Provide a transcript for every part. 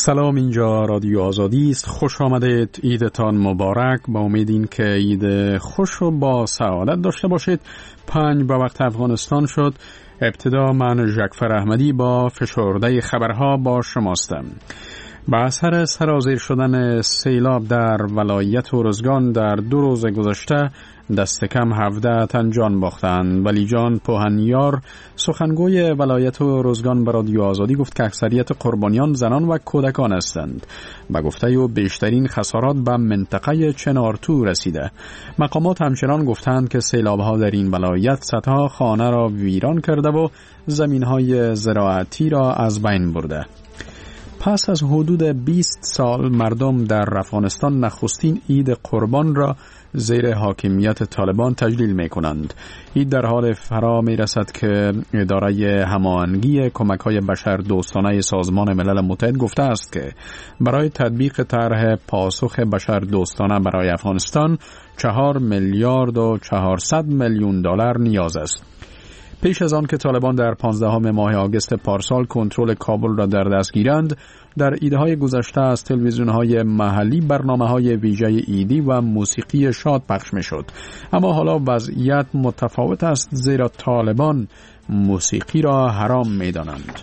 سلام، اینجا رادیو آزادی است. خوش آمدید. عیدتان مبارک. با امید این که عید خوش و با سعادت داشته باشید. 5 به وقت افغانستان شد. ابتدا من ژکفر احمدی با فشرده خبرها با شماستم. با اثر سرازیر شدن سیلاب در ولایت ارزگان در 2 روز گذشته دست کم 17 تن جان باختند. ولی جان پوهنیار سخنگوی ولایت ارزگان به رادیو آزادی گفت که اکثریت قربانیان زنان و کودکان هستند. به گفته او بیشترین خسارات به منطقه چنارتو رسیده. مقامات همچنان گفتند که سیلاب‌ها در این ولایت صدها خانه را ویران کرده و زمین‌های زراعتی را از بین برده. پس از حدود 20 سال مردم در افغانستان نخستین عید قربان را زیر حاکمیت طالبان تجلیل می کنند. این در حال فرا می رسد که اداره هماهنگی کمک‌های بشردوستانه سازمان ملل متحد گفته است که برای تطبیق طرح پاسخ بشردوستانه برای افغانستان 4 میلیارد و 400 میلیون دلار نیاز است. پیش از آن که طالبان در 15 ماه آگوست پارسال کنترل کابل را در دست گیرند، در عیدهای گذشته از تلویزیون‌های محلی برنامه‌های ویژه عیدی و موسیقی شاد پخش می‌شد. اما حالا وضعیت متفاوت است، زیرا طالبان موسیقی را حرام می‌دانند.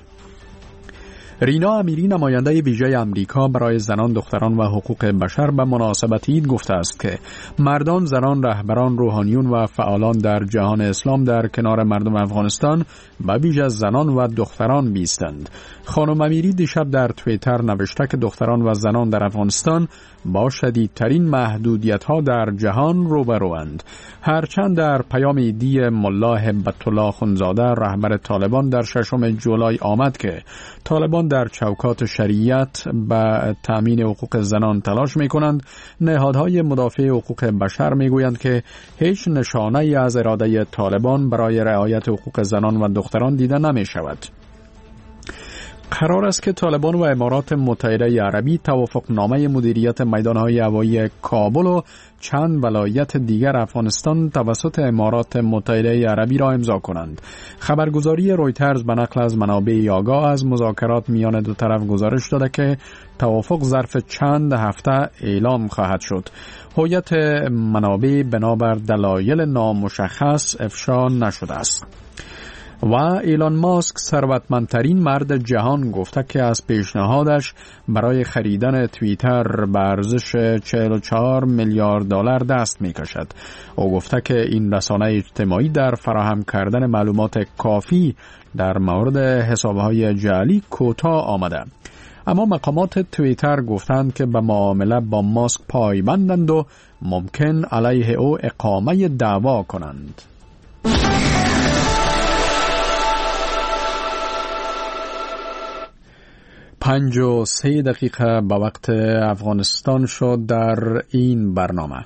رینا امیری نماینده ویژه امریکا برای زنان، دختران و حقوق بشر به مناسبت عید گفته است که مردان، زنان، رهبران، روحانیون و فعالان در جهان اسلام در کنار مردم افغانستان به ویژه زنان و دختران بیستند. خانم امیری دیشب در توییتر نوشته که دختران و زنان در افغانستان با شدیدترین محدودیت‌ها در جهان روبروند. هرچند در پیام عیدی ملا هبت الله خونزاده رهبر طالبان در 6 جولای آمد که طالبان در چوکات شریعت به تأمین حقوق زنان تلاش می‌کنند، نهادهای مدافع حقوق بشر می‌گویند که هیچ نشانه‌ای از اراده طالبان برای رعایت حقوق زنان و دختران دیده نمی‌شود. قرار است که طالبان و امارات متحده عربی توافقنامه مدیریت میدانهای هوایی کابل و چند ولایت دیگر افغانستان توسط امارات متحده عربی را امضا کنند. خبرگزاری رویترز به نقل از منابع آگاه از مذاکرات میان دو طرف گزارش داده که توافق ظرف چند هفته اعلام خواهد شد. هویت منابع بنابر دلایل نامشخص افشا نشده است. و ایلان ماسک ثروتمندترین مرد جهان گفته که از پیشنهادش برای خریدن توییتر به ارزش 44 میلیارد دلار دست می‌کشد. او گفته که این رسانه اجتماعی در فراهم کردن معلومات کافی در مورد حساب‌های جعلی کوتاه آمده. اما مقامات توییتر گفتند که به معامله با ماسک پایبندند و ممکن علیه او اقامه دعوا کنند. 5:03 به وقت افغانستان شد در این برنامه.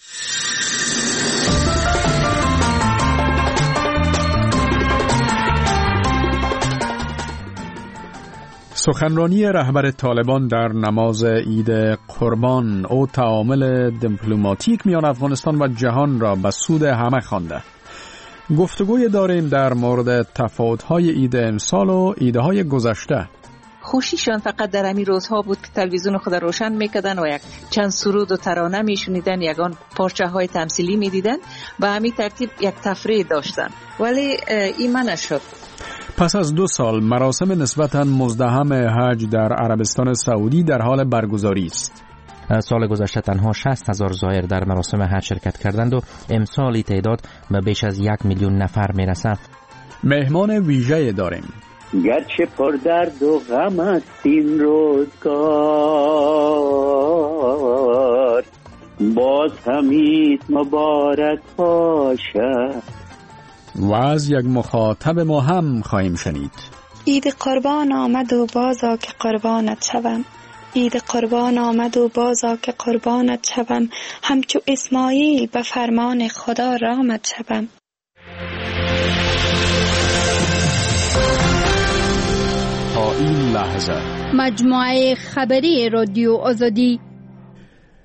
سخنرانی رهبر طالبان در نماز عید قربان او تعامل دیپلماتیک میان افغانستان و جهان را به سود همه خوانده. گفتگوی داریم در مورد تفاوت‌های عید امسال و عیدهای گذشته. خوشیشان فقط در همین روزها بود که تلویزیون خود روشن میکردن و یک چند سرود و ترانه میشنیدن، یگان پارچه های تمثیلی میدیدن، به همین ترتیب یک تفریح داشتن. ولی این نشد. پس از 2 سال مراسم نسبتاً مزدحم حج در عربستان سعودی در حال برگزاری است. سال گذشته تنها 60,000 زائر در مراسم حج شرکت کردند و امسال تعداد به بیش از 1 میلیون نفر میرسد. مهمان ویژه داریم. گرچه پر درد و غم است این روزگار، باز همید مبارک باشد. و از یک مخاطب ما هم خواهیم شنید. عید قربان آمد و بازا که قربانت شوم، عید قربان آمد و بازا که قربانت شوم، همچو اسماعیل به فرمان خدا رامت شوم. تا این لحظه مجموعه خبری رادیو آزادی.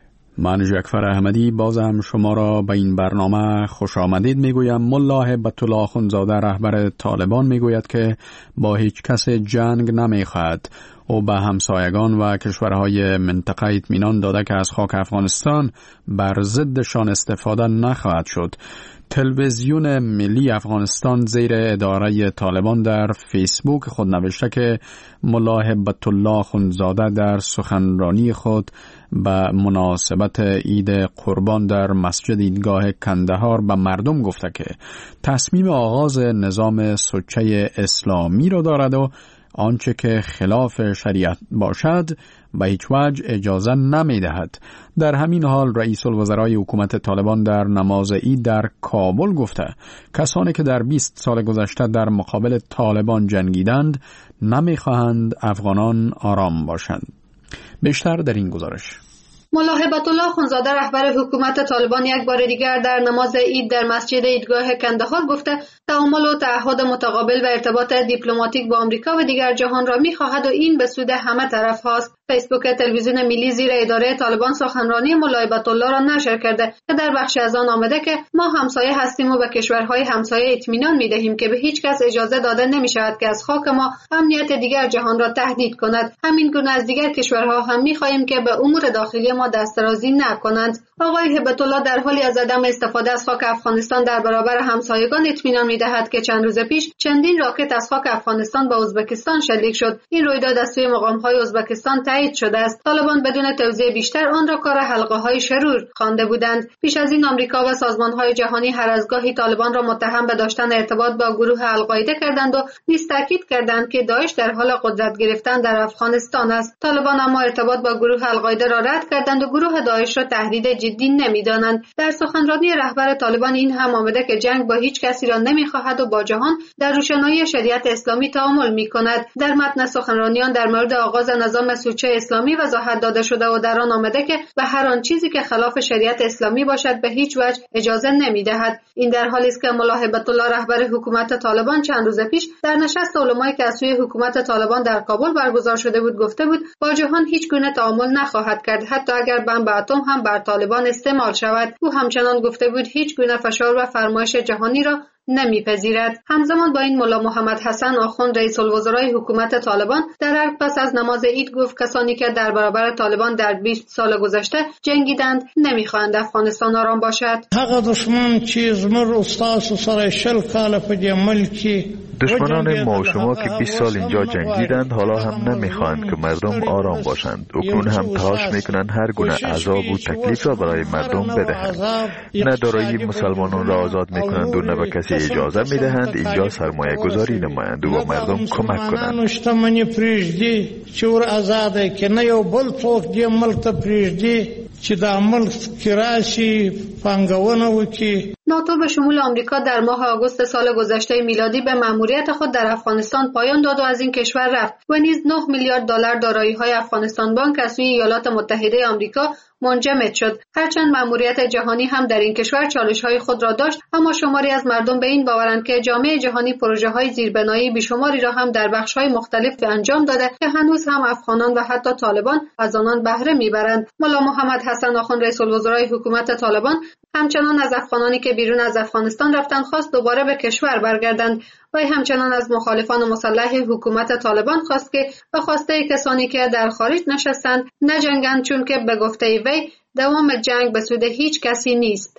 من جعفر احمدی باز هم شما را به این برنامه خوش آمدید میگویم. ملا هبت‌الله آخوندزاده رهبر طالبان میگوید که با هیچ کس جنگ نمیخواهد. او به همسایگان و کشورهای منطقه اطمینان داده که از خاک افغانستان بر ضدشان استفاده نخواهد شد. تلویزیون ملی افغانستان زیر اداره طالبان در فیسبوک خود نوشته که ملا هبت‌الله آخوندزاده در سخنرانی خود به مناسبت عید قربان در مسجد ایدگاه کندهار به مردم گفته که تصمیم آغاز نظام سوچه اسلامی را دارد و آنچه که خلاف شریعت باشد به هیچ وجه اجازه نمی دهد. در همین حال رئیس الوزرای حکومت طالبان در نماز عید در کابل گفته کسانی که در 20 سال گذشته در مقابل طالبان جنگیدند نمی خواهند افغانان آرام باشند. بیشتر در این گزارش. ملا هبت‌الله آخوندزاده رهبر حکومت طالبان یک بار دیگر در نماز عید در مسجد ایدگاه کندهار گفته تعامل و تعهد متقابل و ارتباط دیپلماتیک با آمریکا و دیگر جهان را می‌خواهد و این به سود همه طرف هاست. فیسبوک تلویزیون ملی زیر اداره طالبان سخنرانی ملا هبت‌الله را نشر کرده که در بخش از آن آمده که ما همسایه هستیم و به کشورهای همسایه اطمینان می‌دهیم که به هیچ کس اجازه داده نمی‌شود که از خاک ما امنیت دیگر جهان را تهدید کند. همین گونه از دیگر کشورها هم می‌خواهیم که به امور داخلی ما دسترسی نکنند. آقای هبت‌الله در حالی از عدم استفاده از خاک افغانستان در برابر همسایگان اطمینان می‌دهد که چند روز پیش چندین راکت از خاک افغانستان به ازبکستان شلیک شد. این رویداد از سوی مقام‌های ازبکستان تایید شده است. طالبان بدون توضیح بیشتر آن را کار حلقه‌های شرور خوانده بودند. پیش از این آمریکا و سازمان‌های جهانی هر از گاهی طالبان را متهم به داشتن ارتباط با گروه القاعده کردند و نیز تاکید کردند که داعش در حال قدرت گرفتن در افغانستان است. طالبان اما ارتباط با گروه القاعده را رد کردند و گروه داعش را تهدید جدی نمی‌دانند. در سخنرانی رهبر طالبان این هم آمده که جنگ با هیچ کسی را نمی‌خواهد و با جهان در روشنایی شریعت اسلامی تعامل می‌کند. در متن سخنرانیان در مورد آغاز نظام سوچه اسلامی وضاحت داده شده و در آن آمده که به هر آن چیزی که خلاف شریعت اسلامی باشد به هیچ وجه اجازه نمی‌دهد. این در حالی است که ملا هبت‌الله رهبر حکومت طالبان چند روز پیش در نشست علمای که از سوی حکومت طالبان در کابل برگزار شده بود گفته بود با جهان هیچ گونه تعامل نخواهد کرد، حتی اگر بمب اتم هم بر طالبان استعمال شود. او همچنان گفته بود هیچ گونه فشار و فرمایش جهانی را نمیپذیرد. همزمان با این ملا محمد حسن آخوند رئیس الوزرای حکومت طالبان در ارگ پس از نماز عید گفت کسانی که در برابر طالبان در 20 سال گذشته جنگیدند نمیخواهند افغانستان آرام باشد. هغه دشمن چې زموږ استاد سره شل کاله په دې ملک دشمنان ما و شما که 20 سال اینجا جنگیدند حالا هم نمیخواهند که مردم آرام باشند. اکنون هم تلاش میکنند هر گونه عذاب و تکلیف را برای مردم بدهند. نه دارایی مسلمانان را آزاد میکنند و نه به کسی اجازه میدهند اینجا سرمایه گذاری نمایند و با مردم کمک کنند. شتمنی پریږدي چې ور آزاده کې نه یو بل څوک دې ملک ته پریږدي چې دا ملک کې راشي پانګونه وکړي. ناتو به شمول آمریکا در ماه آگوست سال گذشته میلادی به مأموریت خود در افغانستان پایان داد و از این کشور رفت و نیز 9 میلیارد دلار دارایی‌های افغانستان بانک از سوی ایالات متحده آمریکا منجمد شد. هرچند مأموریت جهانی هم در این کشور چالش‌های خود را داشت، اما شماری از مردم به این باورند که جامعه جهانی پروژه‌های زیربنایی بیشماری را هم در بخش‌های مختلف انجام داده که هنوز هم افغانان و حتی طالبان از آنان بهره می‌برند. ملا محمد حسن آخوند رئیس الوزرای حکومت طالبان همچنان از افغانانی که بیرون از افغانستان رفتند خواست دوباره به کشور برگردند و همچنان از مخالفان مسلح حکومت طالبان خواست که به خواسته کسانی که در خارج نشستند نجنگند، چون که به گفته وی دوام جنگ به سود هیچ کسی نیست.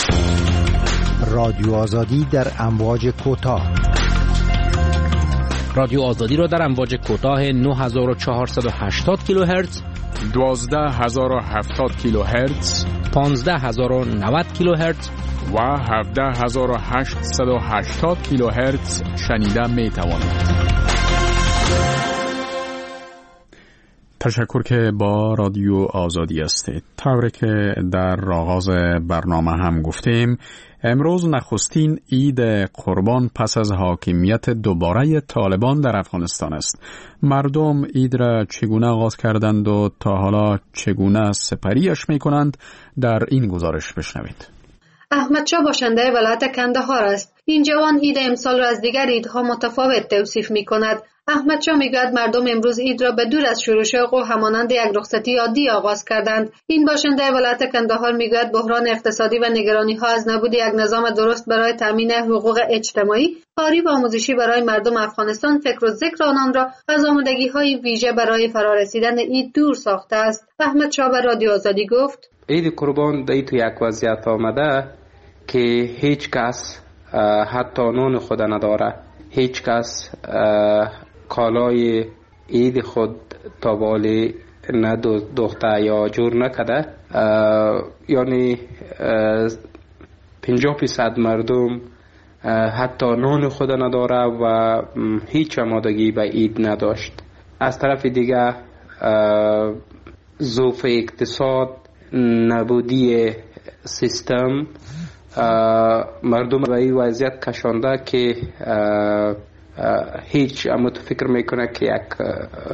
رادیو آزادی در امواج کوتاه. رادیو آزادی را در امواج کوتاه 9480 کیلوهرتز، 12070 کیلوهرتز، 15090 کیلوهرتز و 17880 کیلوهرتز شنیده می توانید. تشکر که با رادیو آزادی هستید. طوری که در آغاز برنامه هم گفتیم، امروز نخستین عید قربان پس از حاکمیت دوباره طالبان در افغانستان است. مردم عید را چگونه آغاز کردند و تا حالا چگونه سپریش می کنند در این گزارش بشنوید. احمد شاه باشنده ولایت کندهار است. این جوان عید امسال را از دیگر عیدها متفاوت توصیف می کند. احمد شاه میگوید مردم امروز عید را به دور از شروع و همانند یک رخصتی عادی آغاز کردند. این باشنده ولایت کندهار میگوید بحران اقتصادی و نگرانی ها از نبود یک نظام درست برای تامین حقوق اجتماعی، کاری و آموزشی برای مردم افغانستان فکر و ذکر آنان را از آمادگی های ویژه برای فرارسیدن عید دور ساخته است. احمد شاه به رادیو آزادی گفت: عید قربان در تو یک وضعیت آمده که هیچ کس حتی نان خود نداره، هیچ کس کالای عید خود تا بالی ندوخته یا جور نکده. یعنی 50% مردم حتی نان خود نداره و هیچ آمادگی به عید نداشت. از طرف دیگه ضعف اقتصاد، نبودی سیستم مردم به این وضعیت کشانده که هیچ فکر میکنه که یک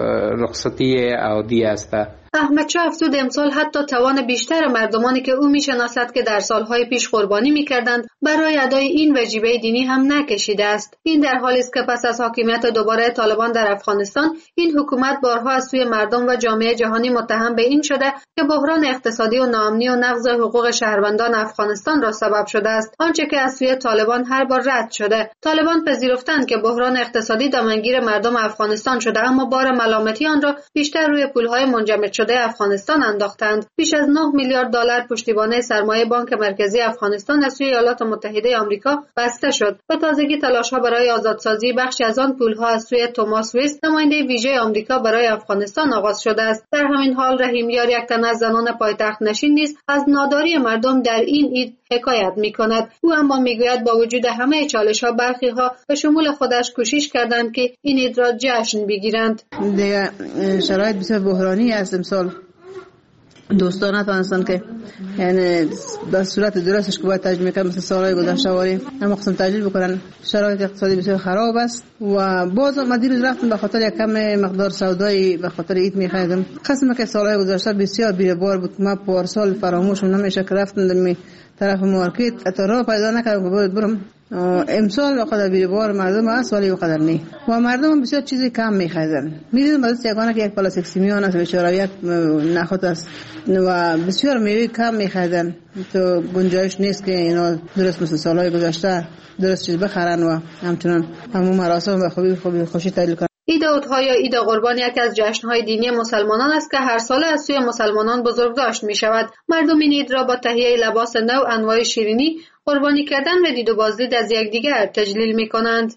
رخصتی عادی است. احمد شاه افزود امسال حتی توان بیشتر مردمانی که او میشناسد که در سالهای پیش قربانی میکردند برای ادای این وجیبه دینی هم نکشیده است. این در حالی است که پس از حاکمیت دوباره طالبان در افغانستان، این حکومت بارها از سوی مردم و جامعه جهانی متهم به این شده که بحران اقتصادی و ناامنی و نقض حقوق شهروندان افغانستان را سبب شده است، آنچه که از سوی طالبان هر بار رد شده. طالبان پذیرفتند که بحران اقتصادی دامنگیر مردم افغانستان شده، اما بار ملامتی آن را بیشتر روی پولهای منجمد شده افغانستان انداختند. بیش از 9 میلیارد دلار پشتیبانی سرمایه بانک مرکزی افغانستان از سوی ایالات متحده آمریکا بسته شد. به تازگی تلاش‌ها برای آزادسازی بخشی از آن پول‌ها از سوی توماس ویست، نماینده ویژه آمریکا برای افغانستان آغاز شده است. در همین حال رحیمیار، یک تن از زنان پایتخت نشین نیز از ناداری مردم در این عید حکایت می‌کند. او اما می‌گوید با وجود همه چالش‌ها، برخی‌ها به شمول خودش کوشش کردند که این عید را جشن بگیرند. دیگه شرایط بسیار بحرانی است امسال. دوستان نتوانستن که یعنی در صورت درستش که باید تجلیل میکنن مثل سالهای گذشته واری هم مقسم تجلیل بکنن. شرایط اقتصادی بسیار خراب است و باز ما دیروز رفتم به خاطر یک کم مقدار سودایی به خاطر عید میخریدم. قسم که سالهای گذشته بسیار بی‌بار بود. ما پارسال فراموش نمیشه که رفتم در طرف مارکت تا راه پیدا نکردم که باید برم. امسال وقت بی‌بار مردم است ولی وقت نه و مردم بسیار چیزی کم میخریدن. می‌دیدم باز یگانه که یک پلاستیک سیمیان است بیچاره یک نخود است و بسیار میوه کم میخریدن. تو گنجایش نیست که اینا درست مثل سالهای گذشته درست چیز بخرن و همچنان همون مراسم به خوبی خوشی تحلیل کنن. عید اضحی یا عید قربان یکی از جشن‌های دینی مسلمانان است که هر سال از سوی مسلمانان بزرگداشت می‌شود. مردم این عید را با تهیه لباس نو، انواع شیرینی، قربانی کردن و دید و بازدید از یکدیگر تجلیل می‌کنند.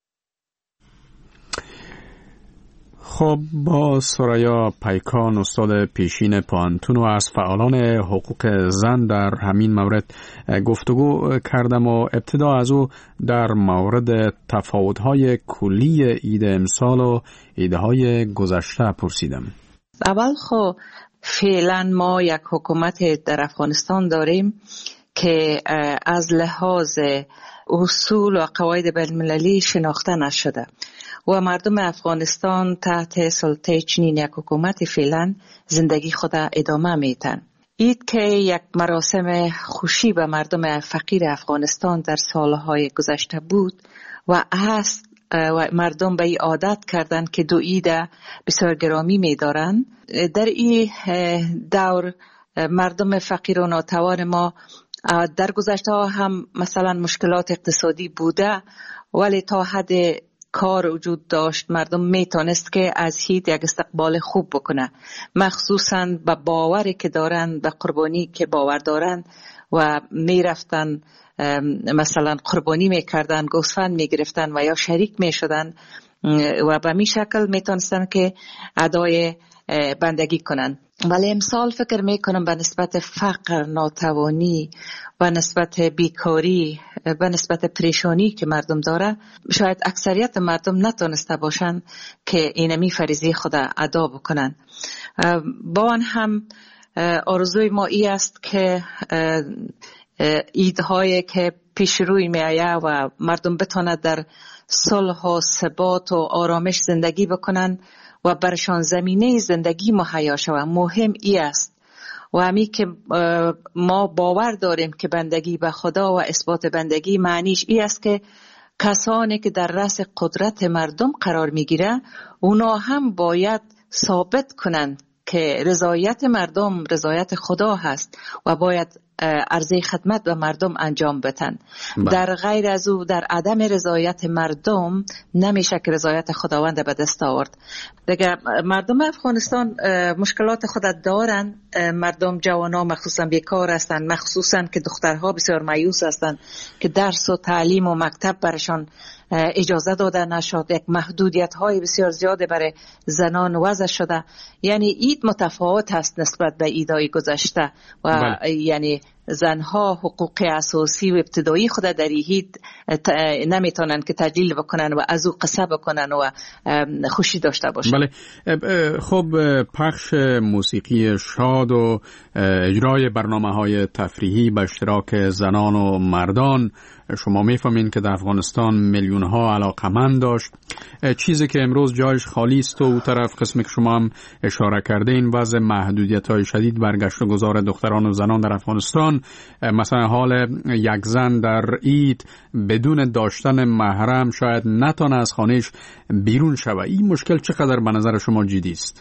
خب با سریا پیکان، استاد پیشین پانتون و از فعالان حقوق زن در همین مورد گفتگو کردم و ابتدا از او در مورد تفاوت‌های کلی عید امسال و عیدهای گذشته پرسیدم. اول خب فعلا ما یک حکومت در افغانستان داریم که از لحاظ اصول و قواعد بین‌المللی شناخته نشده و مردم افغانستان تحت سلطه چنین یک حکومت فعلا زندگی خود ادامه میتن. عید که یک مراسم خوشی به مردم فقیر افغانستان در سالهای گذشته بود و هست و مردم به این عادت کردن که دو عید بسیار گرامی می‌دارن. در این دور مردم فقیر و ناتوان ما در گذشته هم مثلا مشکلات اقتصادی بوده ولی تا حد کار وجود داشت مردم میتونست که از عید یک استقبال خوب بکنه، مخصوصا به باوری که دارن، به قربانی که باور دارن و میرفتن مثلا قربانی میکردن، گوسفند میگرفتن و یا شریک میشدن و به می شکل میتونستن که ادای بندگی کنن. ولی امسال فکر میکنم به نسبت فقر، ناتوانی و نسبت بیکاری و نسبت پریشانی که مردم داره، شاید اکثریت مردم نتونسته باشن که اینمی فریضه خود ادا بکنن. با آن هم آرزوی ما ای است که عیدهایی که پیش روی می آید و مردم بتواند در صلح و ثبات و آرامش زندگی بکنن و برشان زمینه زندگی مهیا شود. مهم ای است و همی که ما باور داریم که بندگی به خدا و اثبات بندگی معنیش ای است که کسانی که در رأس قدرت مردم قرار میگیره اونا هم باید ثابت کنند که رضایت مردم رضایت خدا هست و باید عرضه خدمت به مردم انجام بدن. در غیر از او، در عدم رضایت مردم نمیشه که رضایت خداوند به دست آورد. دیگه مردم افغانستان مشکلات خود دارن. مردم جوانا مخصوصا بیکار هستن، مخصوصا که دخترها بسیار مایوس هستن که درس و تعلیم و مکتب برشان اجازه داده نشد. یک محدودیت های بسیار زیاده برای زنان وضع شده. یعنی اید متفاوت هست نسبت به ایدای گذشته و یعنی زنها حقوق اساسی و ابتدایی خود در هید نمیتونن که تجلیل بکنن و از او قصه بکنن و خوشی داشته باشن. بله. خب پخش موسیقی شاد و اجرای برنامه‌های تفریحی به اشتراک زنان و مردان، شما میفهمین که در افغانستان میلیون‌ها علاقمند داشت. چیزی که امروز جایش خالی است و اون طرف قسمی که شما هم اشاره کرده این وضع محدودیت‌های شدید برگشت و گذار دختران و زنان در افغانستان، مثلا حال یک زن در عید بدون داشتن محرم شاید نتونه از خانهش بیرون شود. این مشکل چقدر به نظر شما جدی است؟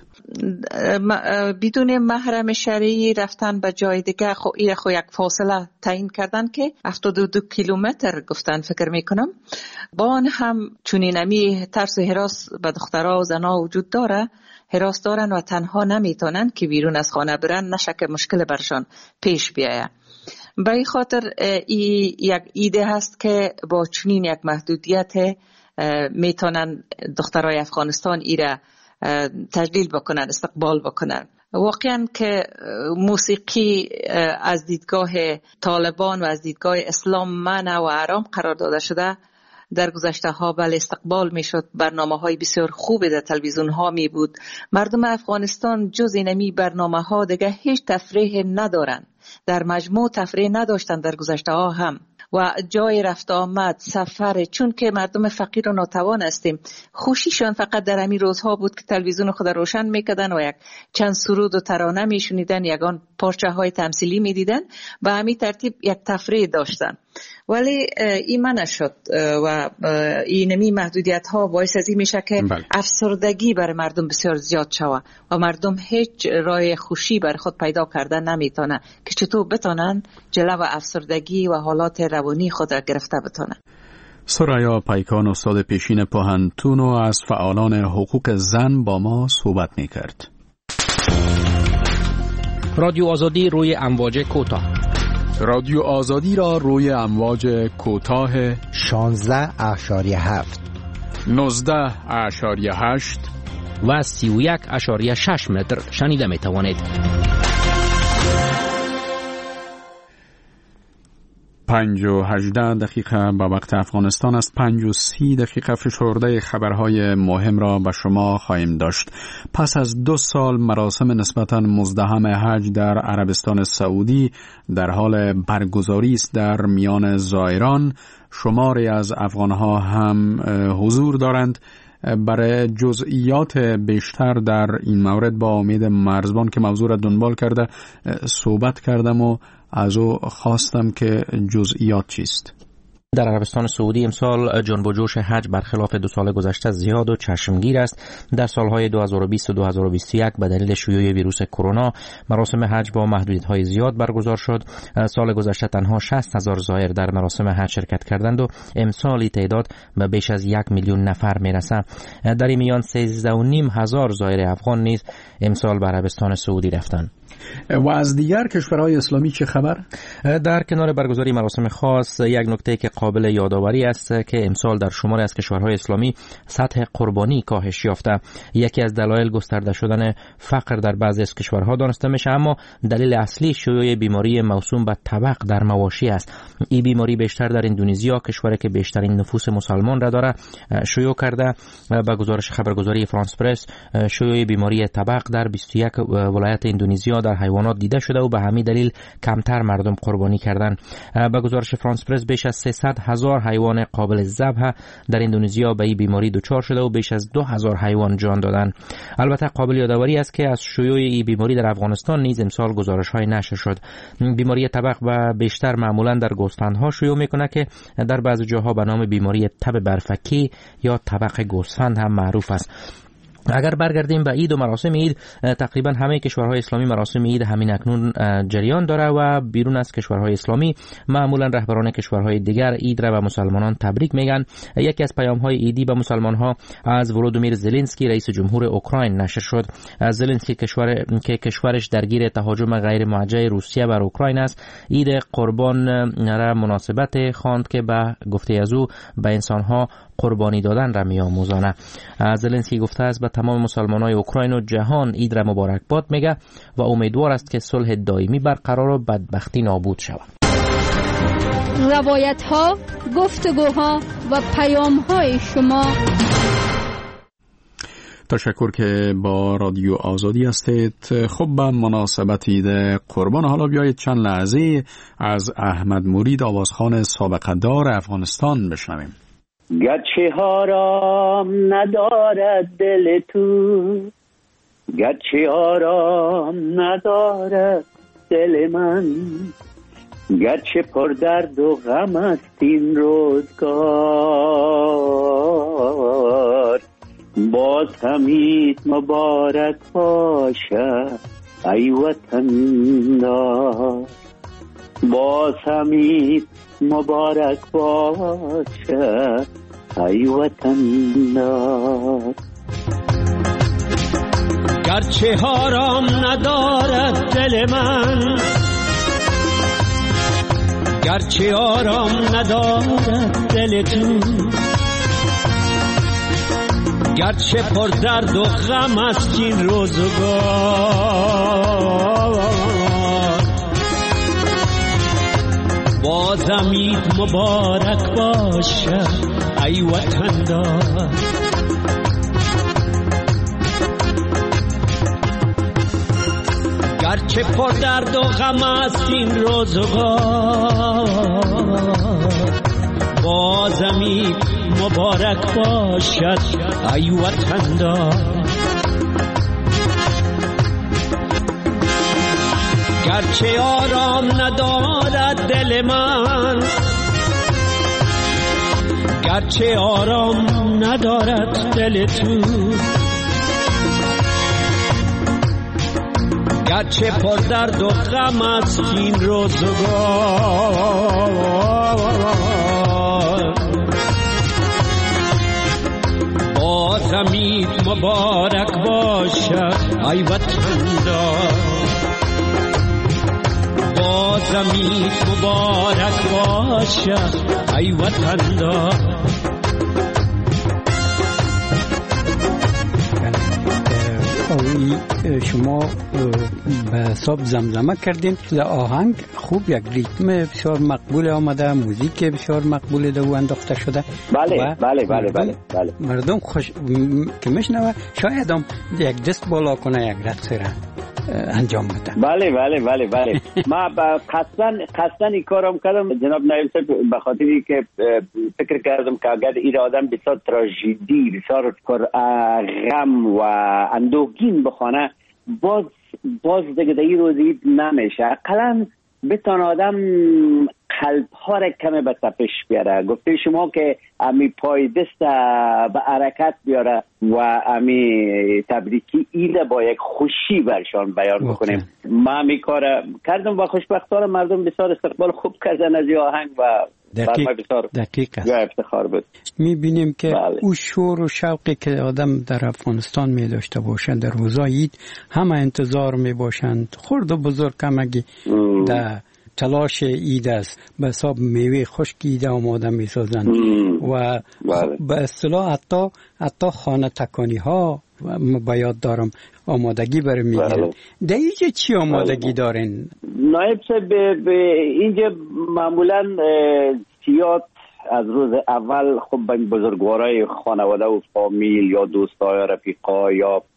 بدون محرم شرعی رفتن به جای دیگه خو یک فاصله تعیین کردن که 72 کیلومتر گفتن فکر میکنم. با آن هم چنینمی ترس و هراس به دخترها و زنها وجود داره، هراس دارن و تنها نمیتونن که بیرون از خانه برن، نشه که مشکل برشان پیش بیاید. به این خاطر یک ایده هست که با چنین یک محدودیت میتونن دخترای افغانستان ایره تجلیل بکنن، استقبال بکنن. واقعا که موسیقی از دیدگاه طالبان و از دیدگاه اسلام منع و حرام قرار داده شده. در گذشته ها بله استقبال می شد، برنامه های بسیار خوبی در تلویزیون ها می بود. مردم افغانستان جز اینمی برنامه ها دیگه هیچ تفریح ندارن، در مجموع تفریح نداشتن در گذشته ها هم و جای رفت آمد سفر، چون که مردم فقیر و ناتوان هستیم. خوشیشان فقط در همین روزها بود که تلویزیون خود روشن میکردن و یک چند سرود و ترانه میشنیدن، یگان پارچه های تمثیلی میدیدن، به همین ترتیب یک تفریح داشتن. ولی این منع شد و اینمی محدودیت ها باعث از این میشه که افسردگی برای مردم بسیار زیاد شود و مردم هیچ راه خوشی برای خود پیدا کردن نمیتونه که چطور بتونن جلو افسردگی و حالات روانی خود را گرفته بتونن. سریا پیکان استاد پیشین پوهنتون و از فعالان حقوق زن با ما صحبت میکرد. رادیو آزادی روی امواج کوتاه. رادیو آزادی را روی امواج کوتاه 16.7 19.8 و 31.6 متر شنیده می توانید. 5:18 به وقت افغانستان است. 5:30 فشرده خبرهای مهم را به شما خواهیم داشت. پس از 2 سال مراسم نسبتاً مزدحم حج در عربستان سعودی در حال برگزاری است. در میان زائران شماری از افغانها هم حضور دارند. برای جزئیات بیشتر در این مورد با امید مرزبان که موضوع را دنبال کرده صحبت کردم و از او خواستم که جزئیات چیست. در عربستان سعودی امسال جنب و جوش حج برخلاف 2 سال گذشته زیاد و چشمگیر است. در سالهای 2020 و 2021 به دلیل شیوع ویروس کرونا مراسم حج با محدودیت‌های زیاد برگزار شد. سال گذشته تنها 60,000 زائر در مراسم حج شرکت کردند و امسال تعداد به بیش از 1 میلیون نفر میرسد. در این میان 13,500 زائر افغان نیز امسال به عربستان سعودی رفتند. و از دیگر کشورهای اسلامی چه خبر؟ در کنار برگزاری مراسم خاص یک نکته که قابل یادآوری است که امسال در شماری از کشورهای اسلامی سطح قربانی کاهش یافته. یکی از دلایل گسترده شدن فقر در بعضی از کشورها دانسته میشه، اما دلیل اصلی شیوع بیماری موسوم به طبق در مواشی است. این بیماری بیشتر در اندونزیا، کشوری که بیشترین نفوس مسلمان را داره، شیوع کرده. به گزارش خبرگزاری فرانس پرس، شیوع بیماری طبق در 21 ولایت اندونزیا دنیا در حیوانات دیده شده و به همین دلیل کمتر مردم قربانی کردند. به گزارش فرانس پرس بیش از 300,000 حیوان قابل ذبح در اندونزیا به این بیماری دچار شده و بیش از 2,000 حیوان جان دادند. البته قابل یادآوری است که از شیوع این بیماری در افغانستان نیز امسال گزارش‌های نشر شد. بیماری تبق و بیشتر معمولا در گوسفندها شیوع میکنه که در بعضی جاها به نام بیماری تب برفکی یا تبق گوسفند هم معروف است. اگر برگردیم به عید و مراسم عید، تقریبا همه کشورهای اسلامی مراسم عید همین اکنون جریان داره و بیرون از کشورهای اسلامی معمولا رهبران کشورهای دیگر عید را به مسلمانان تبریک میگن. یکی از پیام‌های عیدی به مسلمان‌ها از ولودیمیر زلنسکی رئیس جمهور اوکراین نشر شد. زلنسکی که کشورش درگیر تهاجم غیر موجه روسیه بر اوکراین است، عید قربان را مناسبت خواند که به گفته از او به انسان‌ها قربانی دادن را می‌آموزانه. زلنسکی گفته است به تمام مسلمانای اوکراین و جهان عید را مبارکباد میگه و امیدوار است که صلح دائمی برقرار و بدبختی نابود شود. روایت‌ها، گفتگوها و پیام‌های شما. تشکر که با رادیو آزادی هستید. خب به مناسبت عید قربان حالا بیایید چند لحظه از احمد مرید آوازخوان سابقه دار افغانستان بشنویم. گرچه آرام ندارد دل تو، گرچه آرام ندارد دل من، گرچه پر درد و غم است این روزگار، باز همیت مبارک باشد ای وطن دار، باز همیت مبارک باشد ای وطن دار. گرچه آرام ندارد دل من، گرچه آرام ندارد دل تو، گرچه پر درد و غم است این روزگار، بازم عید مبارک باشد ای وطن دار. گرچه پر درد و غم است این روزگار، بازم عید مبارک باشد ای وطن دار. گرچه آرام ندارد دل من، گرچه آرام ندارد دل تو، گرچه پر درد و غم است این روزگار، بازم عید مبارک باشد ای وطن دار، بازم عید مبارک باشد ای وطن دار. شما به حساب زمزمه کردین، آهنگ خوب، یک ریتم بسیار مقبول آمده، موزیک بسیار مقبول دو انداخته شده. بله بله بله بله بله. مردم خوش که میشنوه شاید هم یک دست بالا کنه، یک رقص را انجام بده. بله بله بله بله. ما قصدن این کارم کردم جناب نایب صاحب، به خاطری که فکر کردم که اگر این آدم بسیار تراژدی، بسیار غم و اندوهگین بخونه، باز دیگه در این روزی نمیشه. اقلا بتون آدم قلب ها را کمی به تپش بیاره. گفته شما که امی پای دست به حرکت بیاره و امی تبریکی ایده با یک خوشی برشان بیان بکنیم. ما امی کار کردم و خوشبختانه مردم بسیار استقبال خوب کردن از این آهنگ و دقیق است. افتخار بود. میبینیم که او شور و شوقی که آدم در افغانستان می داشته باشند در روزای عید همه انتظار می باشند. خرد و بزرگ همگی در تلاش عید است، به حساب میوه خشک عید آماده می سازند و به اصطلاح حتی خانه تکانی ها با یاد دارم آمادگی برای میگیرن. در اینجا چی آمادگی دارین؟ نایب صاحب اینجا معمولا زیاد از روز اول خب بزرگوارای خانواده و فامیل یا دوستای رفیقا یا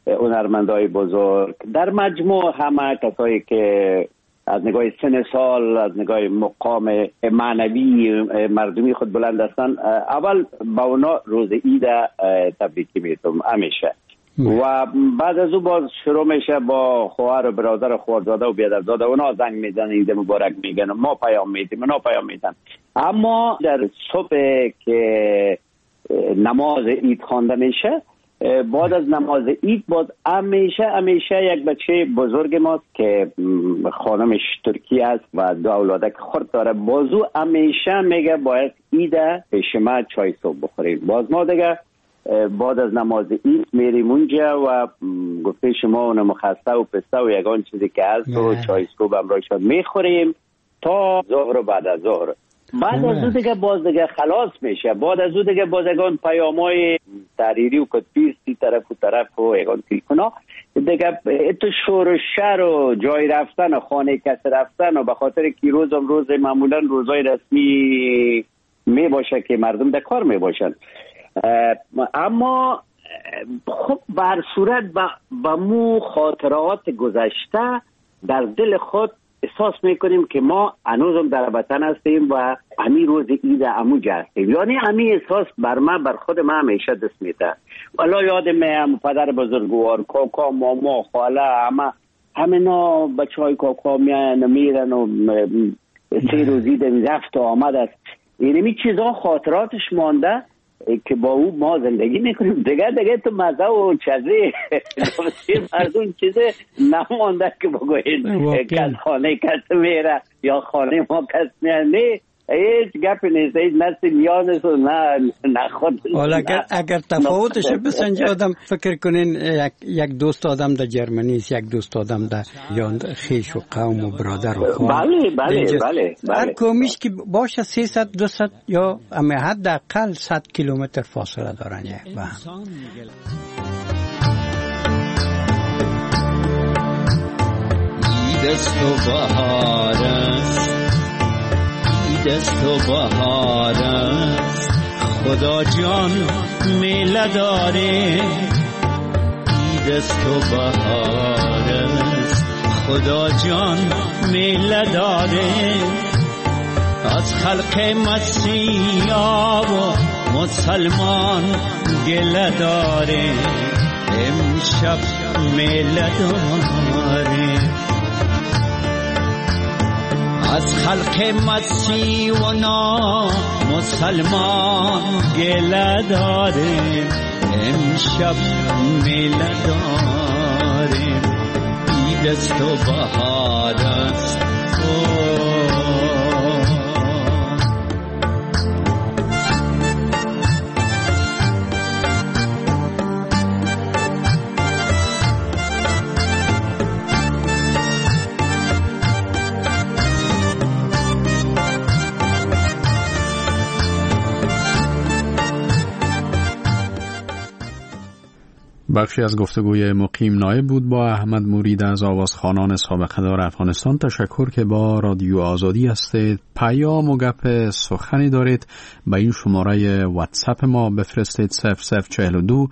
هنرمندای بزرگ، در مجموع همه کسایی که از نگاه سن سال، از نگاه مقام معنوی مردمی خود بلند هستند، اول با اونا روز عید تبریکی میتونم همیشه. و بعد از او باز شروع میشه با خواهر و برادر و خواهرزاده و بیادرزاده، اونا زنگ میزنن، عید مبارک میگن، ما پیام میدیم، اونا پیام میدن. اما در صبح که نماز عید خوانده میشه، بعد از نماز عید باز همیشه یک بچه بزرگ ماست که خانمش ترکی است و 2 اولادک خرد داره، بازو همیشه میگه باید عید پیش ما چای صبح بخوریم. باز ما دیگه بعد از نماز عید میریم اونجا و گفته شما اون مخسته و پسته و یگان چیزی که هست و چای صبح همراهشان میخوریم تا ظهر و بعد از ظهر. بعد از اون دیگه باز دیگه خلاص میشه. بعد از اون دیگه باز یگان پیامای تحریری و کتبی سی طرف و یگان تلفنا دیگه تو شور و شر و جای رفتن و خانه کس رفتن و به خاطر که روز معمولا روزای رسمی می باشه که مردم در کار می باشن. اما خب بر صورت با مو خاطرات گذشته در دل خود احساس میکنیم که ما هنوزم در وطن هستیم و همین روز عید همونجا هستیم. یعنی همین احساس بر خود ما همیشه دست میده. والا یادم پدر بزرگوار، کاکا، ماما، خاله، همه بچه های کاکا میرن و 3 روزی رفت و آمد است. اینمی چیزا خاطراتش مانده که با او ما زندگی میکنیم. دیگه تو مزه و چزه مردم چیزه نمانده که بگوید کس خانه کس میره یا خانه ما کس میره. نه، هیچ گپ نیست، هیچ نست میانست و نه خود. حالا اگر تفاوتش بسنج آدم فکر کنین یک دوست آدم در جرمنی است، یک دوست آدم در یا خیش و قوم و برادر و خواهر. بله. هر کومیش که باشه 300 200 یا اما حداقل 100 کیلومتر فاصله دارن یک با هم. دست و بهار است، دست و بهار است، خدا جان میله داره. دست و بهار است، خدا جان میله داره. از خلق مسیحا و مسلمان گله داره. امشب میله داره. از خلق مسیح و نا مسلمان گله داره. امشب میله داره. دست و بهار است. بخشی از گفتگوی مقیم نایب بود با احمد مرید از آوازخوانان سابقه دار افغانستان. تشکر که با رادیو آزادی هستید. پیام و گپ سخنی دارید به این شماره واتساپ ما بفرستید 0042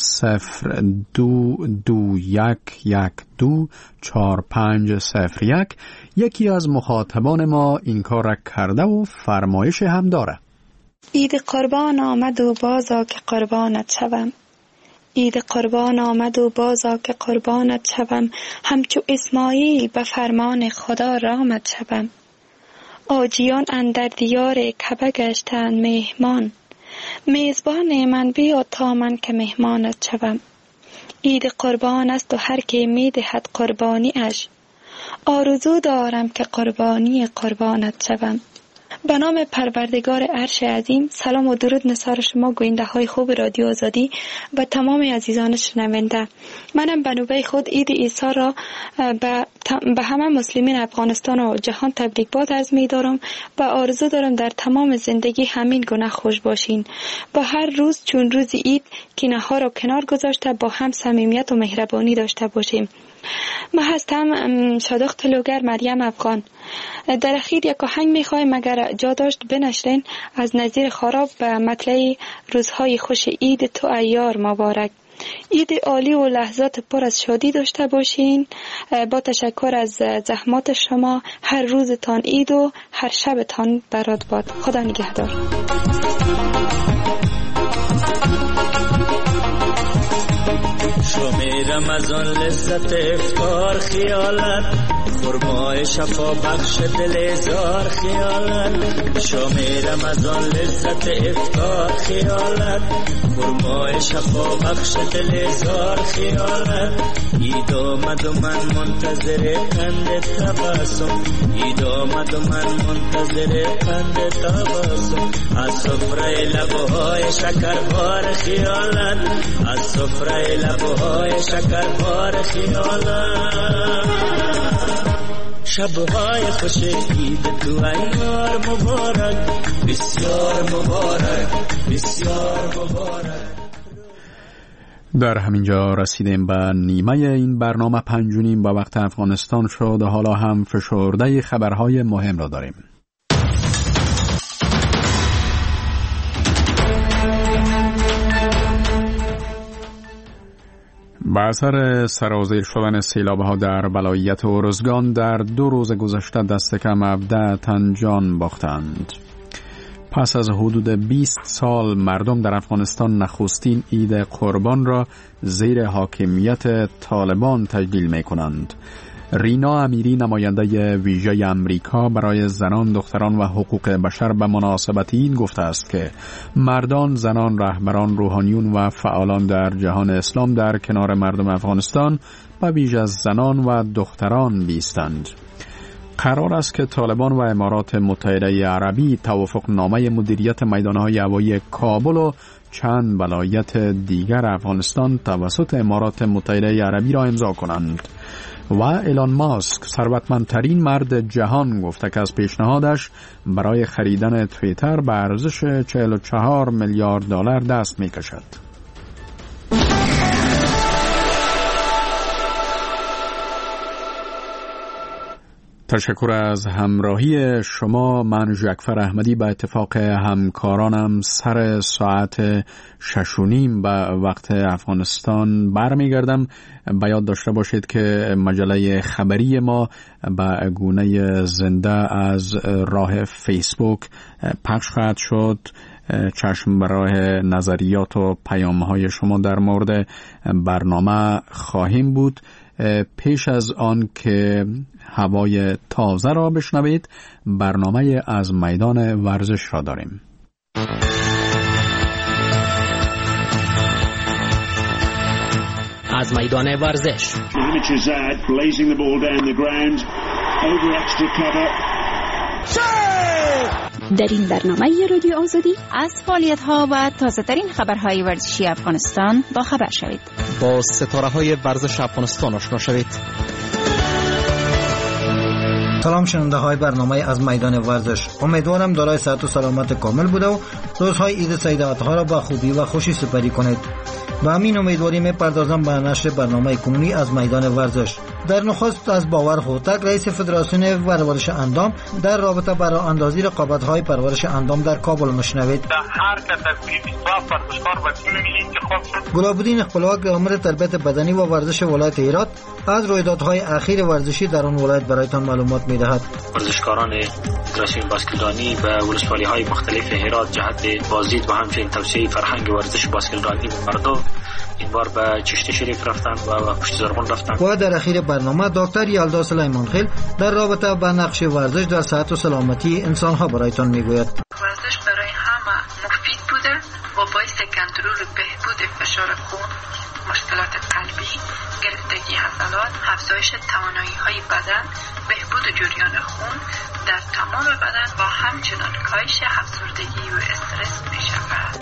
022112 4501. یکی از مخاطبان ما این کار را کرده و فرمایش هم داره. عید قربان آمد و بازا که قربانت شوم. عید قربان آمد و بازا که قربانت شوم. همچو اسماعیل به فرمان خدا رامت شوم. آجیان اندر دیار کعبه گشتند مهمان. میزبان من بیا تا من که مهمانت شوم. عید قربان است و هر که میدهد قربانی اش. آرزو دارم که قربانی قربانت شوم. به نام پروردگار عرش عظیم، سلام و درود نثار شما گوینده های خوب رادیو آزادی و تمام عزیزان شنونده. منم به نوبه خود عید عیسی را به همه مسلمین افغانستان و جهان تبریک باد عرض می دارم و آرزو دارم در تمام زندگی همین گونه خوش باشین. با هر روز چون روز عید کینه ها را کنار گذاشته با هم صمیمیت و مهربانی داشته باشیم. من هستم صادق تلوگر مریم افغان. در اخیر یک آهنگ میخوایم اگر جا داشت بنشرین از نظیر خراب به مطلع روزهای خوش عید تو ایار مبارک. عید عالی و لحظات پر از شادی داشته باشین. با تشکر از زحمات شما. هر روزتان عید و هر شبتان برات باد. خدا نگهدار. شام رمضان لذت افطار خیالت، خرمای شفا بخش دل زار خیالت. شام رمضان لذت افطار خیالت، خرمای شفا بخش دل زار خیالت. عید آمد و من منتظر قند تبسم، عید آمد و من منتظر قند تبسم. از سفره لبهای شکربار خیالت، از سفره لبهای شکربار خیالت. شبهای خوش عید تو ایار مبارک، بسیار مبارک، بسیار مبارک. در همینجا رسیدیم به نیمه این برنامه 5:30 با وقت افغانستان شد. حالا هم فشرده خبرهای مهم را داریم. با اثر سرازیر شدن سیلاب‌ها در ولایت ارزگان در 2 روز گذشته دست کم 17 تن جان باختند. پس از حدود 20 سال مردم در افغانستان نخستین عید قربان را زیر حاکمیت طالبان تجلیل می‌کنند. رینا امیری نماینده ویژه امریکا برای زنان، دختران و حقوق بشر به مناسبت این گفته است که مردان، زنان، رهبران، روحانیون و فعالان در جهان اسلام در کنار مردم افغانستان به ویژه از زنان و دختران بیستند. قرار است که طالبان و امارات متحده عربی توافق نامه مدیریت میدانهای هوایی کابل و چند ولایت دیگر افغانستان توسط امارات متحده عربی را امضا کنند. و ایلان ماسک ثروتمندترین مرد جهان گفته که از پیشنهادش برای خریدن توییتر به ارزش 44 میلیارد دلار دست می‌کشد. تشکر از همراهی شما. من ژکفر احمدی به اتفاق همکارانم سر ساعت 6:30 به وقت افغانستان برمیگردم. به یاد داشته باشید که مجله خبری ما به گونه زنده از راه فیسبوک پخش خواهد شد. چشم به راه نظریات و پیام‌های شما در مورد برنامه خواهیم بود. پیش از آن که هوای تازه را بشنوید، برنامه از میدان ورزش را داریم. از میدان ورزش در این برنامه رادیو آزادی از فعالیت‌ها و تازه‌ترین خبرهای ورزشی افغانستان با خبر شوید. با ستاره‌های ورزش افغانستان آشنا شوید. سلام شنونده های برنامه از میدان ورزش. امیدوارم دارای صحت و سلامت کامل بوده و روزهای عید سعید ها را با خوبی و خوشی سپری کنید. با همین امیدواری میپردازم به نشر برنامه کنونی از میدان ورزش. در نخست از باور هوتک رئیس فدراسیون پرورش اندام در رابطه برای اندازی رقابت‌های پرورش اندام در کابل مشنوید. گلاب‌الدین خپلواک امر تربیت بدنی و ورزش ولایت هرات از رویدادهای اخیر ورزشی در آن ولایت برایتان معلومات می‌دهد. ورزشکاران فدراسیون باسکتبالی به ولسوالی‌های مختلف هرات جهت بازدید و همچنین توسعه فرهنگ ورزش باسکتبالی مردم این بار به چشت شریف رفتن و پشت زرغون رفتن. و در اخیر برنامه دکتر یلدا سلیمان خیل در رابطه با نقش ورزش در صحت و سلامتی انسان‌ها برایتان میگوید. ورزش برای همه مفید بوده و باعث کنترل بهبود فشار خون، مشکلات قلبی، گرفتگی عضلات، افزایش توانایی‌های بدن، بهبود جریان خون در تمام بدن و همچنین کاهش افسردگی و استرس می‌شود.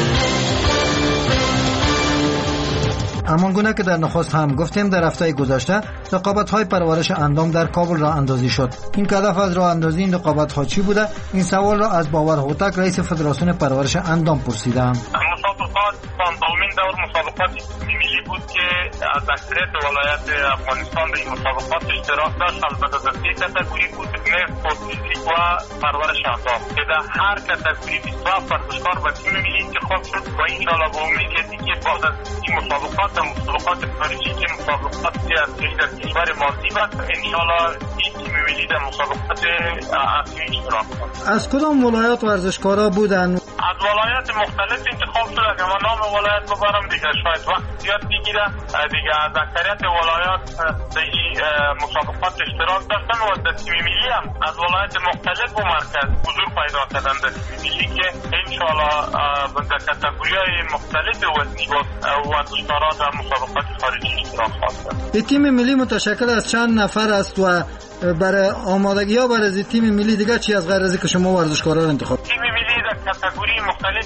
همانگونه که در نخست هم گفتیم در هفته گذشته رقابت‌های پرورش اندام در کابل راه اندازی شد. این هدف از راه اندازی این رقابت‌ها چی بوده؟ این سوال را از باور هوتک رئیس فدراسیون پرورش اندام پرسیدم. مسابقه مسابقات 15مین دور مسابقات ملی بود که از اکثریت ولایات افغانستان به این مسابقات اشتراک داشت. البته در 3 کاتگوری بود: اسپورت فیزیک و پرورش اندام که در هر کاتگوری 27 ورزشکار به تیم ملی انتخاب شد و انشالله با امید که بعد از این مسابقات خارجی که مسابقات اصلی در کشور ماضی بود انشالله این تیم ملی در مسابقات اصلی اشتراک کنند. از کدام ولایات ورزشکارا بودن؟ از ولایات مختلف انتخاب شد. اگر من نام ولایت ببرم دیگه شاید وقت زیاد بگیره. دیگه از اکثریت ولایات در این مسابقات اشتراک داشتن و در تیم ملی هم از ولایات مختلف و مرکز حضور پیدا کردن در تیم ملی که انشالله در کاتگوری‌های مختلف وزنی ورزشکاران در مسابقات خارجی اشتراک خواستند. این تیم ملی متشکل از چند نفر است و برای آمادگی ها برای تیم ملی دیگه چی از غیر از که شما ورزشکارا رو انتخاب؟ تیم ملی در کاتگوری مختلف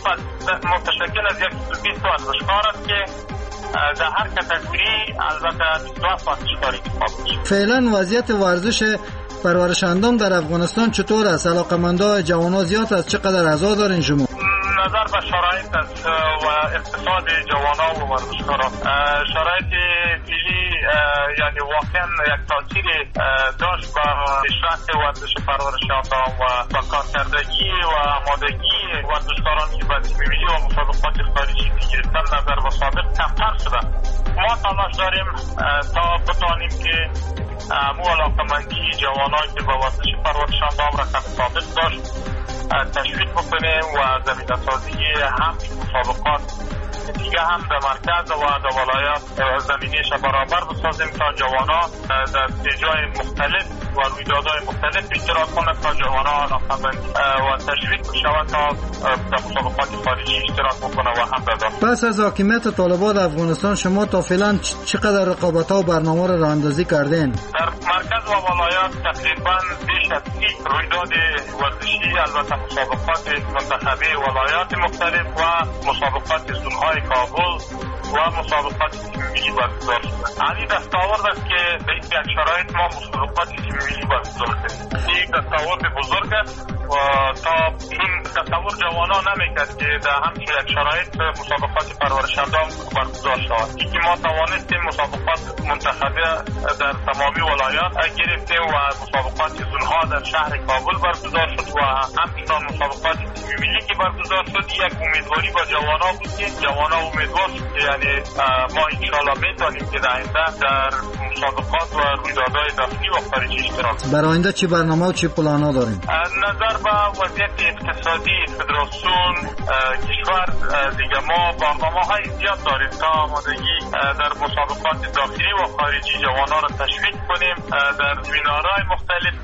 متشکل از 120 ورزشکار است که در هر کاتگوری البته 27 ورزشکار انتخاب میشه. فعلا وضعیت ورزش پرورش اندام در افغانستان چطور است؟ علاقه‌مندان جوانان زیاد است؟ چقدر اعضا دارین شما؟ نظر به شرایط است و اقتصاد جوانان و ورزشکاران شرایط فعلی یعنی واقعا یک تاثیر داشت به پیشرفت ورزش پرورش اندام و کارکردگی و آمادگی ورزشکاران که به تیم ملی و مسابقات خارجی میگیرند نظر به سابق کمتر شده. ما تلاش داریم تا بتوانیم که مو علاقه‌مندی جوانان که به ورزش پرورش اندام رقم ثابت داشت تشویق بکنیم و زمینه سازی هم مسابقات دیگه هم در مرکز و در ولایات زمینه‌اش برابر بسازیم تا جوانان در جای مختلف و رویدادهای مختلف اشتراک کنند تا جوانان علاقه‌مند و تشویق شود تا در مسابقات خارجی اشتراک بکنند و هم در پس از حاکمیت طالبان افغانستان شما تا فعلا چقدر رقابت‌ها و برنامه را راهاندازی کردین؟ در مرکز و ولایات تقریبا بیش از 30 رویداد ورزشی البته مسابقات منتخبه ولایات مختلف و مسابقات زون‌های کابل و مسابقات تیم ملی برگزار شده. علی دستاورد است که به یک شرایط ما مسابقات تیم ملی برگزار کردیم. یک دستاورد بزرگ است و تا چون تصور جوانان نمیکرد که در همچین یک شرایط مسابقات پرورش اندام برگزار شود. اینکه ما توانستیم مسابقات منتخبه در تمامی ولایات گرفتیم و مسابقات زونها در شهر کابل برگزار شد و همچنان مسابقات تیم ملی که برگزار شد یک امیدواری با جوانان بود که جوانان امیدوار شد که یعنی ما انشالله میتونیم که در آینده در مسابقات و رویدادهای داخلی و خارجی اشتراک کنیم. برای آینده چی برنامه و چی پلانا داریم؟ نظر به وضعیت اقتصادی فدراسیون کشور دیگه ما برنامه‌های زیاد داریم تا آمادگی در مسابقات داخلی و خارجی جوانان را تشویق کنیم، در سمینارهای مختلف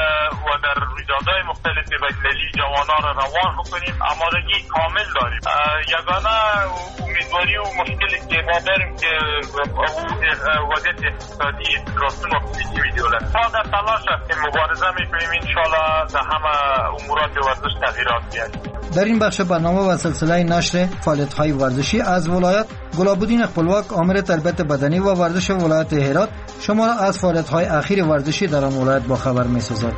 و در رویدادهای مختلف بین‌المللی جوانان را روان بکنیم. آمادگی کامل داریم. یگانه امیدواری و مشکلی که ما داریم که وضعیت اقتصادی فدراسیون و کمیته دولت. ما در تلاش هستیم، مبارزه میکنیم انشالله در همه امورات ورزش تغییرات بیاریم. در این بخش برنامه و سلسله نشر فعالیت‌های ورزشی از ولایت گلاب‌الدین خپلواک آمر تربیت بدنی و ورزش ولایت هرات شما را از فعالیت‌های اخیر ورزشی در آن ولایت با خبر می‌سازد.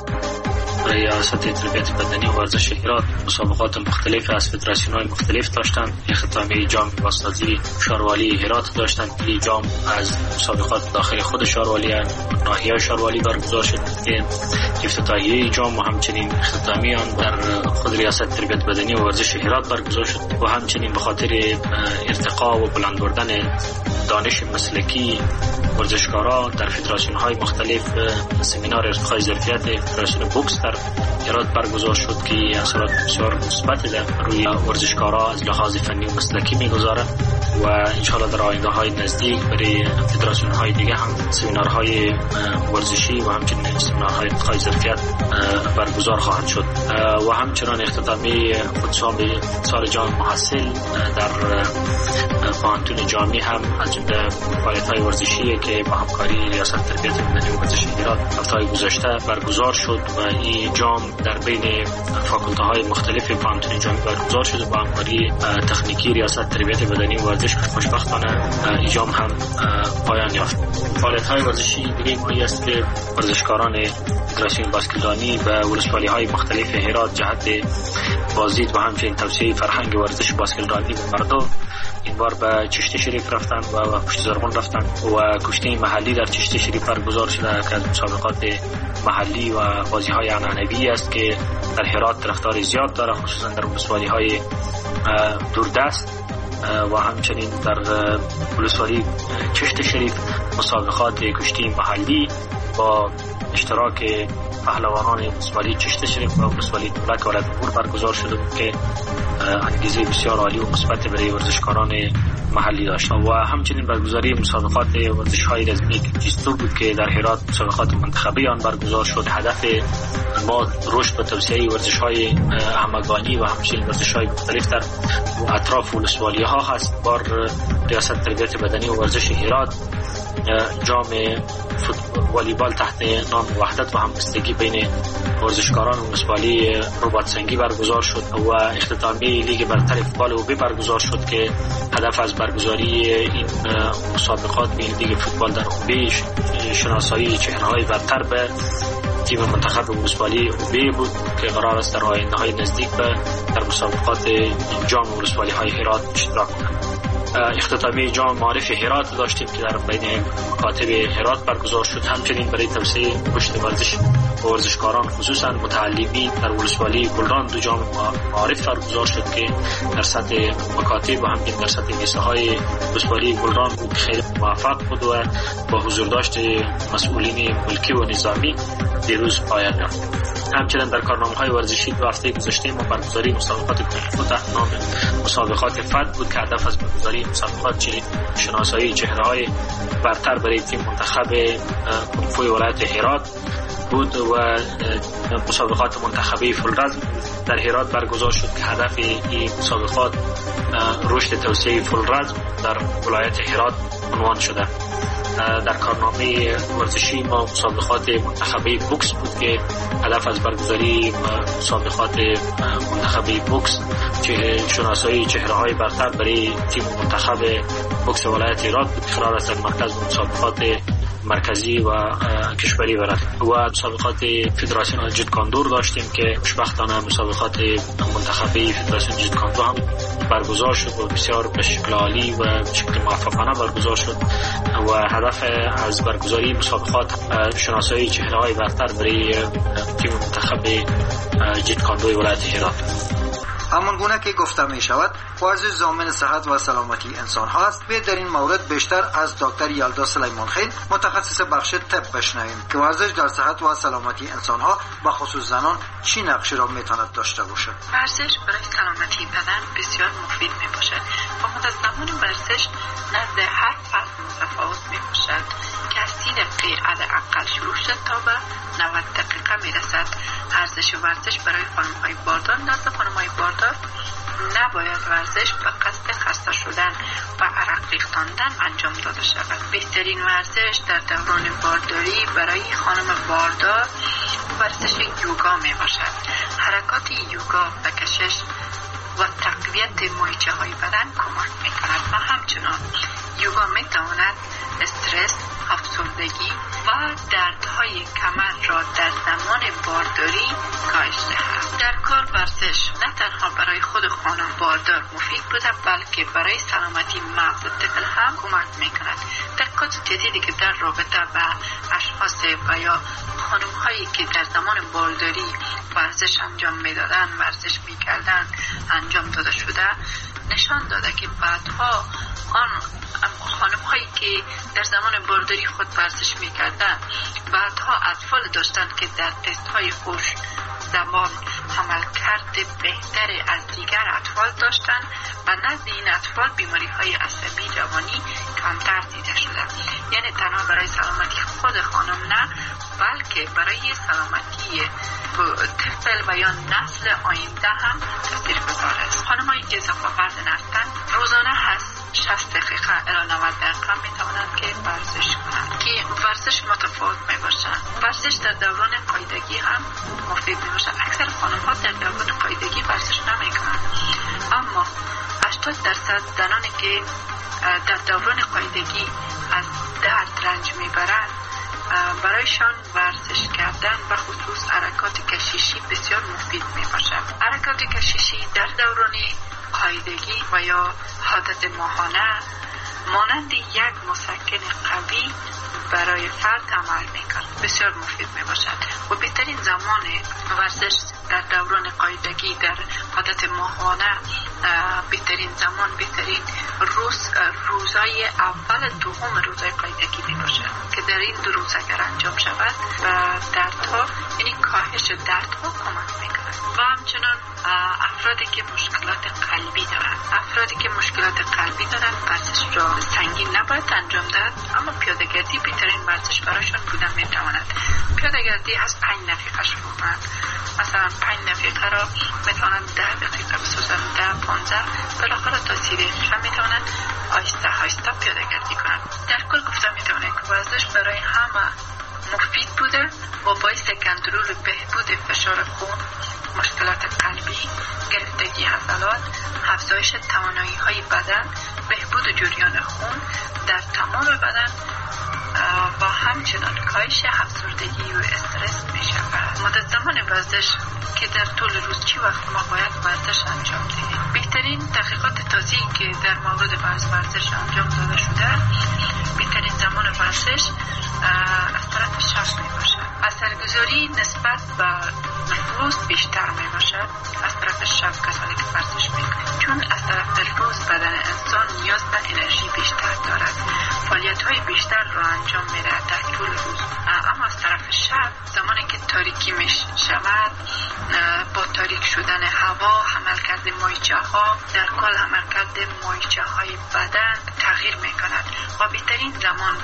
ریاست تربیت بدنی و ورزش هرات مسابقات مختلف از فدراسیون‌های مختلف داشتند. اختتامیه جام واسطی شاروالی هرات داشتند. این جام از مسابقات داخل خود شاروالی ناحیه شاروالی برگزار شد که افتتاحیه جام و همچنین اختتامیه آن در خود ریاست تربیت بدنی و ورزش هرات برگزار شد و همچنین به خاطر ارتقا و بلند بردن دانش مسلکی ورزشکارا در فدراسیون‌های مختلف سمینار ارتقای ظرفیت فدراسیون بوکس در هرات برگزار شد که اثرات بسیار مثبت در روی ورزشکارا از لحاظ فنی و مسلکی می‌گذارد و انشاءالله در آینده‌های نزدیک برای فدراسیون‌های دیگه هم سمینارهای ورزشی و همچنین سمینارهای ارتقای ظرفیت برگزار خواهد شد و همچنین اختتامیه فوتسال جام محصل در پانتون جامی هم از جمله فعالیت‌های ورزشی که با همکاری ریاست تربیت بدنی و ورزش هرات هفته‌های گذشته برگزار شد و این جام در بین فاکولته‌های مختلف پانتون جامی برگزار شد و با همکاری تکنیکی ریاست تربیت بدنی و ورزش ورزش خوشبختانه ایجام هم پایان یافت. فعالیت‌های ورزشی دیگه مهمی است که ورزشکاران فدراسیون باسکتبالی و ولسوالی‌های مختلف هرات جهت بازدید و همچنین توسعه فرهنگ ورزش باسکتبالی و مردم این بار به چشت شریف رفتن و پشت زرغون رفتن و کشتی محلی در چشت شریف برگزار شده که از مسابقات محلی و بازی‌های عنعنوی است که در هرات طرفدار زیاد داره، خصوصا در ولسوالی‌های دوردست و همچنین در ولسوالی چشت شریف مسابقات کشتی محلی با اشتراک پهلوانان ولسوالی چشت شریف و ولسوالی دولک ولایت‌پور برگزار شده بود که انگیزه بسیار عالی و مثبت برای ورزشکاران محلی داشت و همچنین برگزاری مسابقات ورزش‌های رزمی جیستو بود که در هرات مسابقات منتخبی آن برگزار شد. هدف ما رشد و توسعه ورزش‌های همگانی و همچنین ورزش‌های مختلف در اطراف ولسوالی‌ها هست. بار ریاست تربیت بدنی و ورزش هرات جام والیبال تحت نام وحدت و همبستگی بین ورزشکاران ولسوالی رباط سنگی برگزار شد و اختتامیه لیگ برتر فوتبال اوبی برگزار شد که هدف از برگزاری این مسابقات به لیگ فوتبال در اوبی شناسایی چهره‌های برتر به تیم منتخب ولسوالی اوبی بود که قرار است در آینده‌های نزدیک در مسابقات جام ولسوالی‌های هرات اشتراک کنند. اختتامیه جام معارف هرات داشتیم که در بین کاتب هرات برگزار شد. همچنین برای توسعه رشد ورزش و ورزشکاران خصوصا متعلمین در ولسوالی گلران دو جام معارف برگزار شد که در سطح مکاتب و همچنین در سطح لیسه‌های ولسوالی گلران بود. خیلی موفق بود و با حضور داشت مسئولین ملکی و نظامی دیروز پایان یافت. همچنین در کارنامه‌های ورزشی دو هفته گذشته ما برگزاری مسابقات کنفو تحت نام مسابقات فد بود که هدف از برگزاری مسابقات شناسایی چهره‌های برتر برای تیم منتخب کنفو ولایت هرات بود و مسابقات منتخبی فولرزم در هرات برگزار شد که هدف این مسابقات رشد توسعه فولرزم در ولایت هرات عنوان شده. در کارنامه ورزشی ما مسابقات منتخبی بوکس بود که هدف از برگزاری مسابقات منتخبی بوکس شناسایی چهره‌های برتر برای تیم منتخب بوکس ولایت هرات بود. قرار است در مرکز مسابقات مرکزی و کشوری برد و مسابقات فدراسیون جیتکاندو داشتیم که خوشبختانه مسابقات منتخبی فدراسیون جیتکاندو هم برگزار شد و بسیار به شکل عالی و به شکل موفقانه برگزار شد و هدف از برگزاری مسابقات شناسایی چهره‌های برتر برای تیم منتخب جیتکاندو ولایت هرات. همان گونه که گفته می شود ورزش ضامن صحت و سلامتی انسان ها است. در این مورد بیشتر از دکتر یلدا سلیمان خیل متخصص بخش طب بشنویم که ورزش در صحت و سلامتی انسان ها و خصوص زنان چی نقشی را می تواند داشته باشد. ورزش برای سلامتی بدن بسیار مفید می باشد و مدت زمان ورزش نزد هر فرد متفاوت می باشد که از 30 دقیقه حداقل شروع شد تا به 90 دقیقه می رسد. ورزش برای خانم‌های باردار نزد خانم‌های باردار نباید ورزش به قصد خسته شدن و عرق ریختاندن انجام داده شود. بهترین ورزش در دوران بارداری برای خانم باردار ورزش یوگا می باشد. حرکات یوگا به کشش و تقویت مایچه‌های بدن کمک می کند و همچنان یوگا می تواند استرس، افسردگی و دردهای کمر را در زمان بارداری کاهش دهد. در کل ورزش نه تنها برای خود خانم باردار مفید بوده بلکه برای سلامتی مغز طفل هم کمک میکند. تحقیقات جدیدی که در رابطه با اشخاص و یا خانم هایی که در زمان بارداری ورزش انجام میدادن ورزش میکردن انجام داده شده نشان داده که بعدها آن خانم هایی که در زمان بارداری خود ورزش میکردن بعدها اطفال داشتن که در تست های هوش زمان عملکرد بهتر از دیگر اطفال داشتن و نزد این اطفال بیماری های عصبی روانی کمتر دیده شده. یعنی تنها برای سلامتی خود خانم نه بلکه برای سلامتی طفل و یا نسل آینده هم تاثیرگذار است. خانم‌هایی که اضافه وزن هستند روزانه هست 60 دقیقه الی 90 دقیقه می توانند که ورزش کنند که ورزش متفاوت می باشند. ورزش در دوران قاعدگی هم مفید می باشد. اکثر خانم‌ها در دوران قاعدگی ورزش نمی کنند اما 80% زنانی که در دوران قاعدگی از درد رنج میبرند، برایشان ورزش کردن و خصوص حرکات کششی بسیار مفید می باشد. حرکات کششی در دوران قاعدگی و یا عادت ماهانه مانند یک مسکن قوی برای فرد عمل میکند، بسیار مفید می باشد و بهترین زمان ورزش در دوران قاعدگی در عادت ماهانه بهترین زمان، بهترین روزای اول دوم روزای قاعدگی می باشد که در این 2 روز اگر انجام شود و دردها، یعنی کاهش دردها کمک میکند. و همچنان افرادی که مشکلات قلبی دارند، ورزش را سنگین نباید انجام داد، اما پیاده‌گردی بهترین ورزش برایشان بودن میتواند. پیاده‌گردی از 5 دقیقه شروع کنند، مثلا 5 دقیقه را میتوانند 10 دقیقه بسازند، 10-15 بالاخره تا 30 دقیقه میتوانند آهسته پیاده‌گردی کنند. در کل گفتم میتوانند که ورزش برای همه مفید بوده و باعث کنترل بهبود فشار خون، مشکلات قلبی، گرفتگی عضلات، افزایش توانایی‌های بدن، بهبود جریان خون در تمام بدن و همچنان کاهش افسردگی و استرس می‌شود. مدت زمان ورزش که در طول روز چی وقت ما باید ورزش انجام دهیم؟ بهترین تحقیقات تازه‌ای که در مورد ورزش انجام داده شده، بهترین زمان ورزش از طرف شب میباشد. اثرگذاری نسبت به روز بیشتر میباشد از طرف شب کسانی که ورزش میکنند، چون از طرف روز بدن انسان نیاز به انرژی بیشتر دارد، فعالیت‌های بیشتر را انجام میدهد در طول روز. اما از طرف شب زمانی که تاریکی میشود، با تاریک شدن هوا، عملکرد مایچه‌ها، در کل عملکرد مایچه‌های بدن تغییر میکند و بهترین زمان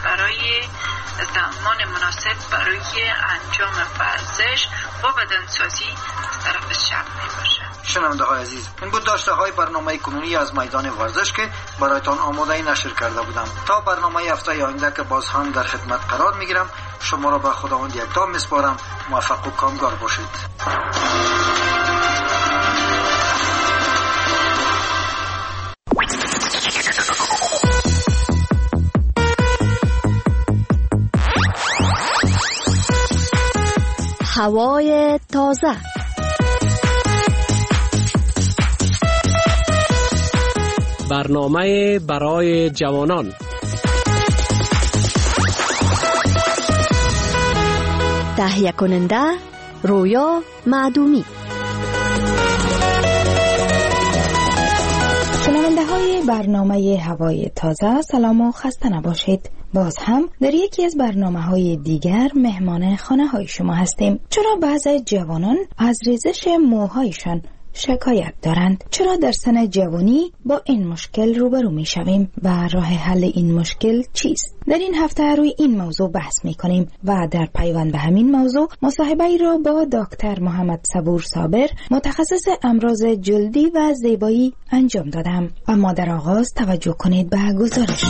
مناسب برای انجام ورزش و بدنسازی از طرف شب میباشد. شنونده های عزیز، این بود داشته های برنامه کنونی از میدان ورزش که برایتان آماده نشر کرده بودم. تا برنامه هفته آینده که باز هم در خدمت قرار میگیرم، شما را به خداوند یکتا میسپارم. موفق و کامگار باشید. هوای تازه، برنامه برای جوانان، تهیه کننده رویا معدومی. شنونده های برنامه هوای تازه، سلام و خسته نباشید. باز هم در یکی از برنامه‌های دیگر مهمان خانه های شما هستیم. چرا بعضی جوانان از ریزش موهایشان شکایت دارند؟ چرا در سن جوانی با این مشکل روبرو می شویم و راه حل این مشکل چیست؟ در این هفته روی این موضوع بحث می کنیم و در پیوند به همین موضوع مصاحبه‌ای را با دکتر محمد صبور صابر، متخصص امراض جلدی و زیبایی انجام دادم. اما در آغاز توجه کنید به گزارش.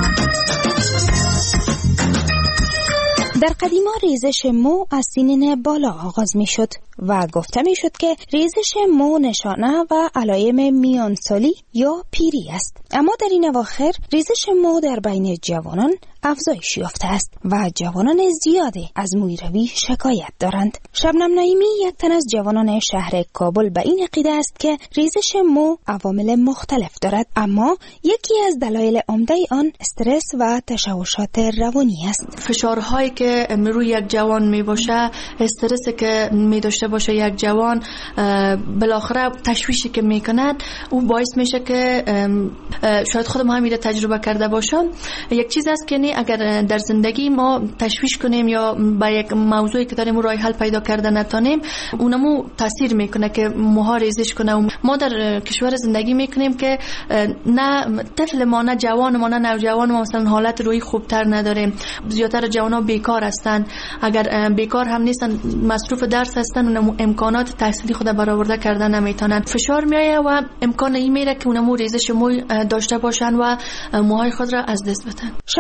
در قدیما ریزش مو از سنین بالا آغاز می شد و گفته می شد که ریزش مو نشانه و علائم میانسالی یا پیری است. اما در این اواخر ریزش مو در بین جوانان افزایش یافته است و جوانان زیادی از مویروی شکایت دارند. شبنم نعیمی، یک تن از جوانان شهر کابل، به این عقیده است که ریزش مو عوامل مختلف دارد، اما یکی از دلایل عمده آن استرس و تشوشات روانی است. فشارهایی که روی یک جوان می باشه، استرسی که می داشته باشه یک جوان، بالاخره تشویشی که می کند، او باعث میشه که شاید خودم هم تجربه کرده باشم. یک چیز است که اگر در زندگی ما تشویش کنیم یا با یک موضوعی که داریم راه حل پیدا کرده نتونیم، اونمو تاثیر میکنه که موها ریزش کنه. ما در کشور زندگی میکنیم که نه طفل ما، نه جوان ما، نه نوجوان ما مثلا حالت روحی خوبتر نداریم. زیادتر جوانا بیکار هستن، اگر بیکار هم نیستن مصروف درس هستن، اونمو امکانات تحصیلی خود برآورده کردن نمیتونن. فشار میایه و امکان این میره که اونمو ریزش مو داشته باشن و موهای خود را از دست بدن. شبنم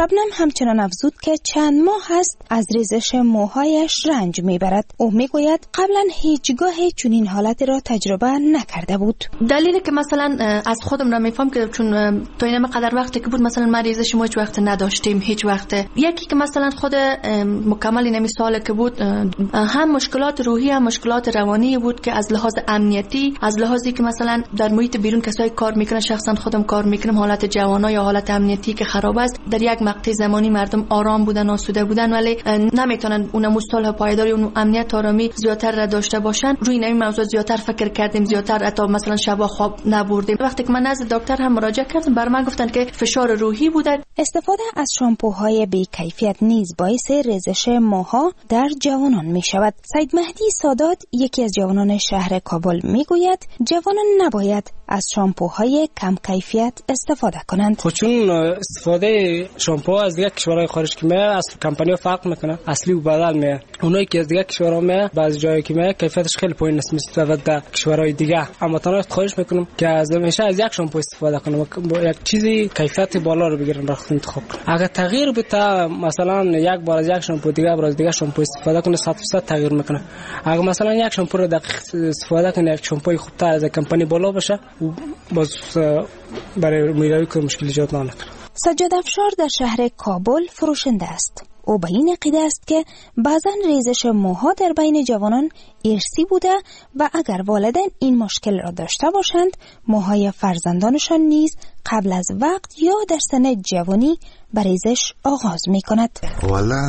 همچنان افزود که چند ماه است از ریزش موهایش رنج میبرد. او میگوید قبلا هیچگاه چنین حالتی را تجربه نکرده بود. دلیلی که مثلا از خودم را میفهم که چون تا این قدر وقتی که بود مثلا ما ریزش مو هیچ وقت نداشتیم، هیچ وقت. یکی که مثلا خود مکمل این سال که بود هم مشکلات روحی هم مشکلات روانی بود که از لحاظ امنیتی، از لحاظی که مثلا در محیط بیرون کسایی کار میکنن، شخصا خودم کار میکنم، حالت جوانا یا حالت امنیتی که خراب است، در یک مقطع زمانی مردم آرام بودن، آسوده بودن، ولی نمیتونن اون مصالح پایداری، اون امنیت آرامی زیادتر را داشته باشن. روی این موضوع زیادتر فکر کردیم، زیادتر حتی مثلا شب خواب نبردیم. وقتی که من نزد دکتر هم مراجعه کردم، بر من گفتن که فشار روحی بوده. استفاده از شامپوهای بی کیفیت نیز باعث ریزش موها در جوانان می شود. سید مهدی سادات، یکی از جوانان شهر کابل، می گوید جوانان نباید از شامپوهای کم کیفیت استفاده کنند. چون استفاده شامپو از دیگه کشورهای خارج که میاد، اصل کمپانی فرق میکنه، اصلی و بدل میاد. اونایی که از دیگه کشورها میاد، بعضی جایی که میاد کیفیتش خیلی پایین است نسبت به کشورهای دیگه. اما تنها خواهش میکنم که از همیشه از یک شامپو استفاده کنم، یک چیزی کیفیت بالا رو بگیرن برای خود انتخاب کنن. اگه تغییر بده، مثلا یک بار از یک شامپو دیگه بار از دیگه شامپو استفاده کنه، 100% تغییر میکنه. اگه مثلا یک شامپو رو دقیق استفاده کنه، یک شامپوی خوبتر از کمپانی بالا باشه، باز برای میروی که مشکل ایجاد نکنه. سجاد افشار در شهر کابل فروشنده است. او به این عقیده است که بعضا ریزش موها در بین جوانان ارثی بوده و اگر والدین این مشکل را داشته باشند، موهای فرزندانشان نیز قبل از وقت یا در سن جوانی به ریزش آغاز می کند. والا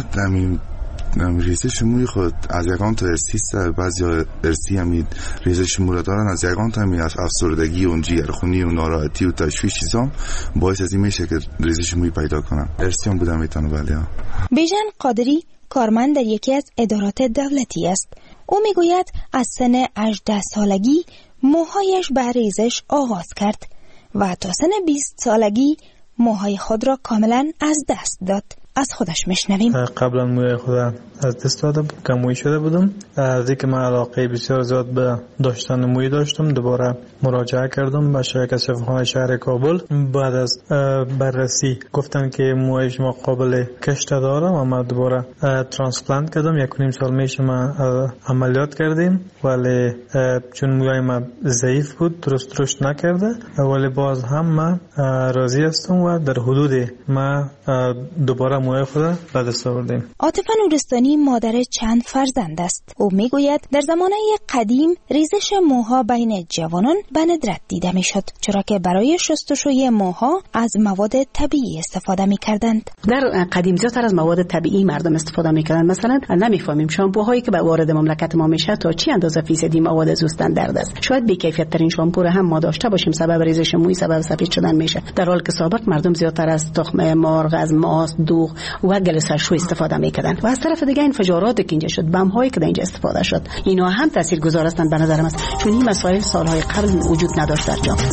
ریزش موی خود از یکان تا ارثی است، بعضی ارثی هم ریزش مو را دارن، از یکان تا همین افسردگی و جگرخونی و ناراحتی و تشویش چیزام باعث از این میشه که ریزش موی پیدا کنن. ارثی هم بودم میتونه. ولی بیژن قادری کارمند در یکی از ادارات دولتی است. او میگوید از سن 18 سالگی موهایش به ریزش آغاز کرد و تا سن 20 سالگی موهای خود را کاملا از دست داد. از خودش میشنویم. قبلا موی خودم از دست دادم، کموی شده بودم. از اینکه من علاقه بسیار زیاد به داشتن موی داشتم، دوباره مراجعه کردم به شرکت شفاخانه شهر کابل. بعد از بررسی گفتن که موی شما قابل کشت داره و من دوباره ترانسپلانت کردم. 1.5 سال میشه من عملیات کردیم، ولی چون موی من ضعیف بود، درست رشد نکرده، ولی باز هم من راضی هستم و در حدود من دوباره موی خود به دست آوردیم. عاطفه نورستانی مادر چند فرزند است. او میگوید در زمانه قدیم ریزش موها بین جوانان به ندرت دیده میشد، چرا که برای شستشوی موها از مواد طبیعی استفاده میکردند. در قدیم زیادتر از مواد طبیعی مردم استفاده میکردند. مثلا نمیفهمیم شامپوهایی که به وارد مملکت ما میشه تا چی اندازه فیصدی مواد زوستن درد است. شاید بی کیفیت ترین شامپو را هم ما داشته باشیم، سبب ریزش موی، سبب سفید شدن میشه، در حالی که سابق مردم زیادتر از تخم مرغ، از ماست، دوغ و گلسرشو استفاده میکردن. و از طرف دیگه انفجارات که اینجا شد، بم هایی که در اینجا استفاده شد، اینا هم تاثیرگذار هستند به نظر من، چون این مسائل سالهای قبل وجود نداشت در جامعه.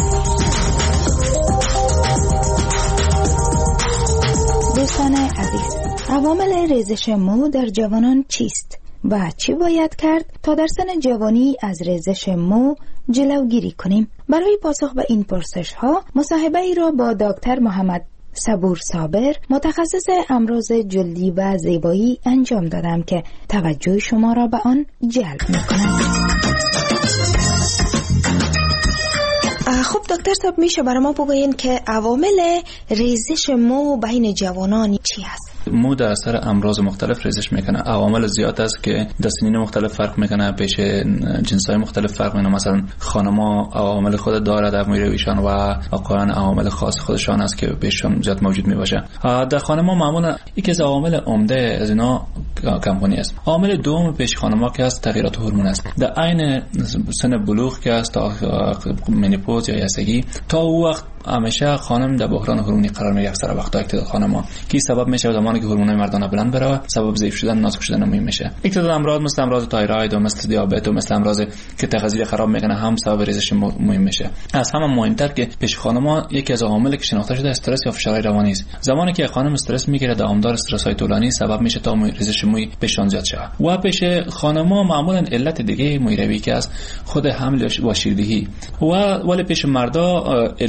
دوستان عزیز، عوامل ریزش مو در جوانان چیست و چی باید کرد تا در سن جوانی از ریزش مو جلوگیری کنیم؟ برای پاسخ به این پرسش ها مصاحبه ای را با دکتر محمد صبور صابر، متخصص امراض جلدی و زیبایی انجام دادم که توجه شما را به آن جلب می‌کند. خب دکتر صاحب، میشه برای ما بگوین که عوامل ریزش مو بین جوانان چی هست؟ مو در اثر امراض مختلف ریزش میکنه. عوامل زیاد است که در سنین مختلف فرق میکنه، پیش جنسای مختلف فرق میکنه. مثلا خانم‌ها عوامل خود داره در موی رویشان و آقایان عوامل خاص خودشان است که پیششان زیاد موجود میباشه. در خانم‌ها معمولا یکی از عوامل عمده از اینا کمپونی است. عامل دوم پیش خانم‌ها که است تغییرات هورمون است. در عین سن بلوغ که است تا منیپوز یا یسگی، تا او وقت همیشه خانم در بحران هورمونی قرار میگیره. اکثر وقتا اکتداد خانم‌ها که سبب میشه زمانی که هورمونای مردانه بلند بره، سبب ضعیف شدن، نازک شدن موی میشه. اکتداد امراض مثل امراض تایروید و مثل دیابت و مثل امراض که تغذیه خراب میکنه هم سبب ریزش موی میشه. از همه مهمتر که پیش خانم‌ها یکی از عواملی که شناخته شده استرس یا فشار روانی است. زمانی که خانم استرس میگیره، دوامدار استرس‌های طولانی سبب میشه تا ریزش موی پیشان زیاد شه. و پیش خانم‌ها معمولا علت دیگه موی روی که از خود حمل و شیردهی، و ولی پیش مردا علت خاص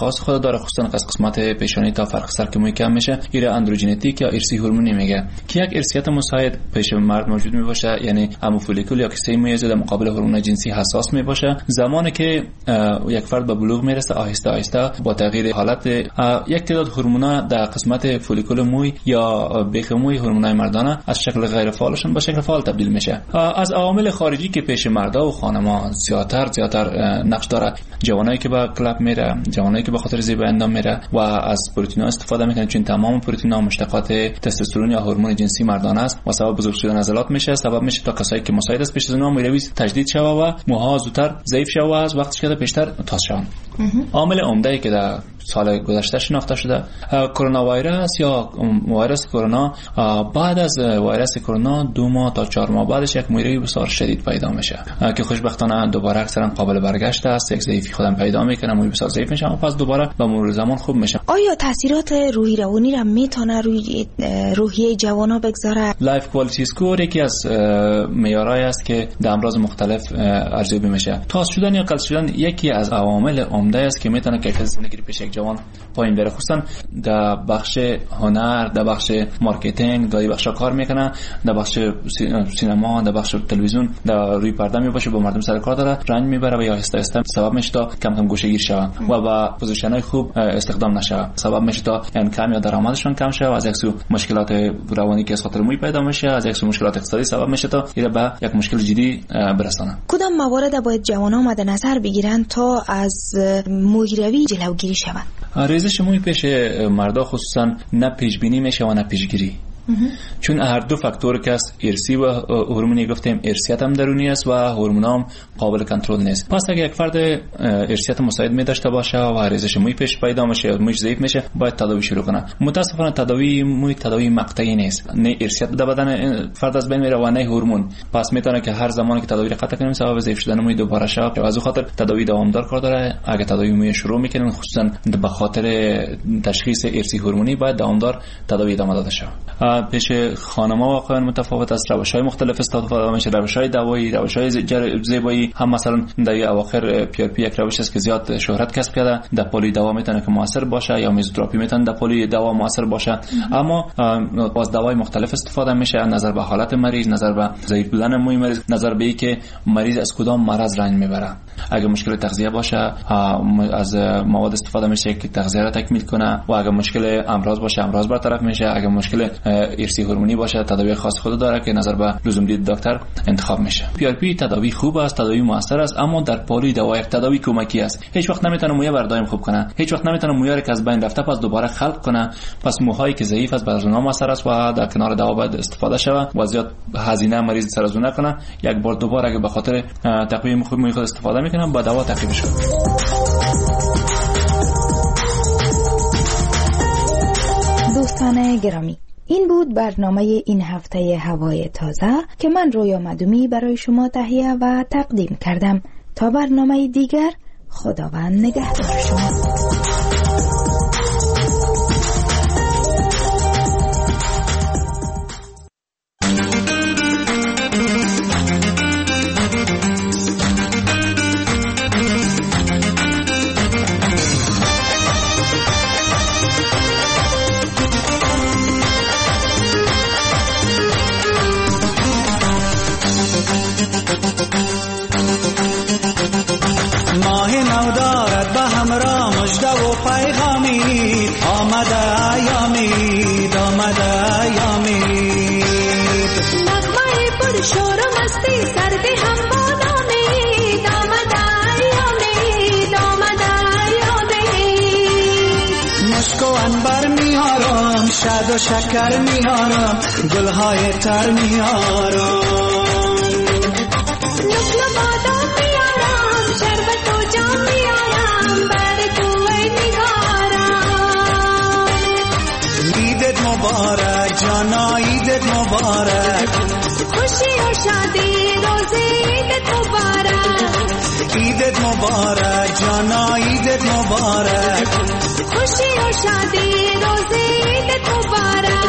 خاص خود داره، خصوصا از قسمت پیشانی تا فرق سر که محکم میشه. ایره اندروژنتیک یا ارثی هورمونی میگه که یک ارثیت مساعد پیش مرد موجود میباشه، یعنی همو فولیکول یا کیسه میزه در مقابل هورمون جنسی حساس میباشه. زمانی که یک فرد به بلوغ میرسه آهسته آهسته با تغییر حالت یک تعداد هورمونا در قسمت فولیکول موی یا بیخ موی هورمونای مردانه از شکل غیر فعالشون به شکل فعال تبدیل میشه. از عوامل خارجی که پیش مردا و خانما زیادتر نقش داره، جوانایی که به کلب میره، جوانایی که به خاطر زیبایی اندام میره و از پروتئین استفاده میکنه، چون تمام پروتئین ها مشتقات تستوسترون یا هورمون جنسی مردانه است و سبب بزرگ شدن عضلات میشه، سبب میشه تا کسایی که مساعد است پیش از اونها مویروی تجدید شوه و موها زودتر ضعیف شوه و از وقتش که پیشتر تاس شوند. عامل عمده ای که در سال گذشته شناخته شده کرونا ویروس یا ویروس کرونا، بعد از ویروس کرونا 2 ماه تا 4 ماه بعدش یک مویروی بسیار شدید پیدا میشه که خوشبختانه دوباره اکثرا قابل برگشت است. یک ضعیفی خودم پیدا میکنه، موی بسیار ضعیف میشه و پس دوباره به مرور زمان خوب میشه. آیا تاثیرات روحی روانی را میتونه روی روحیه جوانا بگذاره؟ لایف کوالیتی اسکور یکی از معیارهایی است که در امراض مختلف ارزیابی میشه. تاس شدن یا قلط شدن یکی از عوامل عمده است که میتونه کیفیت زندگی پیش یک جوان پایین بره، خصوصا در بخش هنر، در بخش مارکتینگ، در بخش کار میکنه، در بخش سینما، در بخش تلویزیون، در روی پرده میباشه، با مردم سر کار داره، رنج میبره و یا آهسته آهسته سبب میشه تا کم کم گوشه‌گیر شوه و با پوزیشن‌های خوب استخدام نشه، سبب میشه تا کم یا درآمدشون کم شه و از یک سو مشکلات روانی که از خاطر موی پیدا میشه، از یک سو مشکلات اقتصادی سبب میشه تا اینا به یک مشکل جدی برسانه. کدام موارد باید جوانان مد نظر بگیرن تا از مویروی جلوگیری شوند؟ ریزش موی پیش مردا خصوصا نه پیش بینی میشه و نه پیشگیری، چون هر دو فاکتور که است، ارثی و هورمونی گفتیم، ارثیت هم درونی است و هورمون هم قابل کنترل نیست. پس اگه یک فرد ارثیت مساعد می داشته باشه و ریزش موی پیش پیدا میشه یا مویش ضعیف میشه، باید تداوی شروع کنه. متاسفانه تداوی موی تداوی مقطعی نیست، نه ارثیت در بدن فرد از بین میره و نه هورمون. پس میتونه که هر زمانی که تداوی را قطع کنیم سبب ضعیف شدن موی دوباره شه. از اون خاطر تداوی دوامدار کار داره. اگه تداوی موی شروع میکنن خصوصا به خاطر تشخیص ارثی هورمونی، باید دوامدار تداوی ادامه داده شه. پیش خانم‌ها واقعا متفاوت است، روش‌های مختلف استفاده میشه، روش‌های دوایی، روش‌های زیبایی. هم مثلا در اواخر PRP یک روش است که زیاد شهرت کسب کرده، در پلی دوا میتونه که موثر باشه یا میزوتراپی میتونه در پلی دوا موثر باشه، اما از دوای مختلف استفاده میشه، نظر به حالت مریض، نظر به ضعیف بودن موی مریض، نظر به اینکه مریض از کدام مرض رنج میبره. اگه مشکل تغذیه باشه از مواد استفاده میشه که تغذیه را تکمیل کنه و اگه مشکل امراض باشه امراض برطرف میشه. اگه مشکل ارثی هورمونی باشه تداوی خاص خود داره که نظر به لزوم دید دکتر انتخاب میشه. PRP تداوی خوب است، تداوی موثر است، اما در پالی دوا یک تداوی کمکی است. هیچ وقت نمیتونه موی بر دائم خوب کنه، هیچ وقت نمیتونه موی را که از بین رفته پس دوباره خلق کنه. پس موهایی که ضعیف است بر اونها موثر است و در کنار دوا باید استفاده شود و زیاد هزینه مریض سر از اون نکنه. یک بار دوباره اگه به خاطر تقویت موی خود استفاده میکنه با دوا تقویت شود. دوستان گرامی، این بود برنامه این هفته هوای تازه که من رویا مدومی برای شما تهیه و تقدیم کردم. تا برنامه دیگر، خداوند نگهدار شما. شاد و شکر میارم، گلهای تر میارم، نخل بادام میارم، شربت و جام میارم، برای تو ای نگارم. عیدت مبارک جانا، عیدت مبارک، خوشی و شادی روزی عیدت مبارک. عیدت مبارک جانا، عیدت مبارک، خوشی و شادی روزی عیدت مبارک.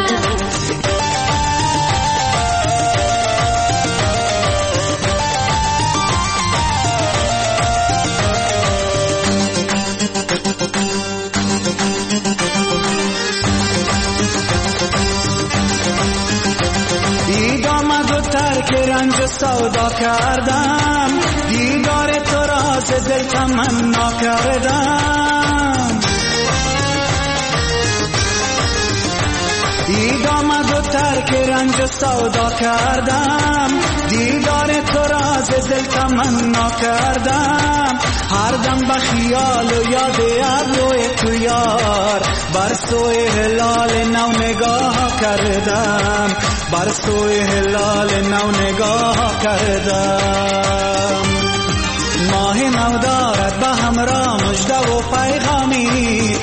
سودا کردم دیدار تو را ز دل تمنا کردم عید آمد و ترک رنج و سودا کردم دیدار تو را ز دل تمنا کردم هر دم به خیال و یاد ابروی تو یار بر سوی هلال نو نگاه کردم بر سوی هلال نو نگاه کردم ماه نو دارد به همراه مژده و پیغامی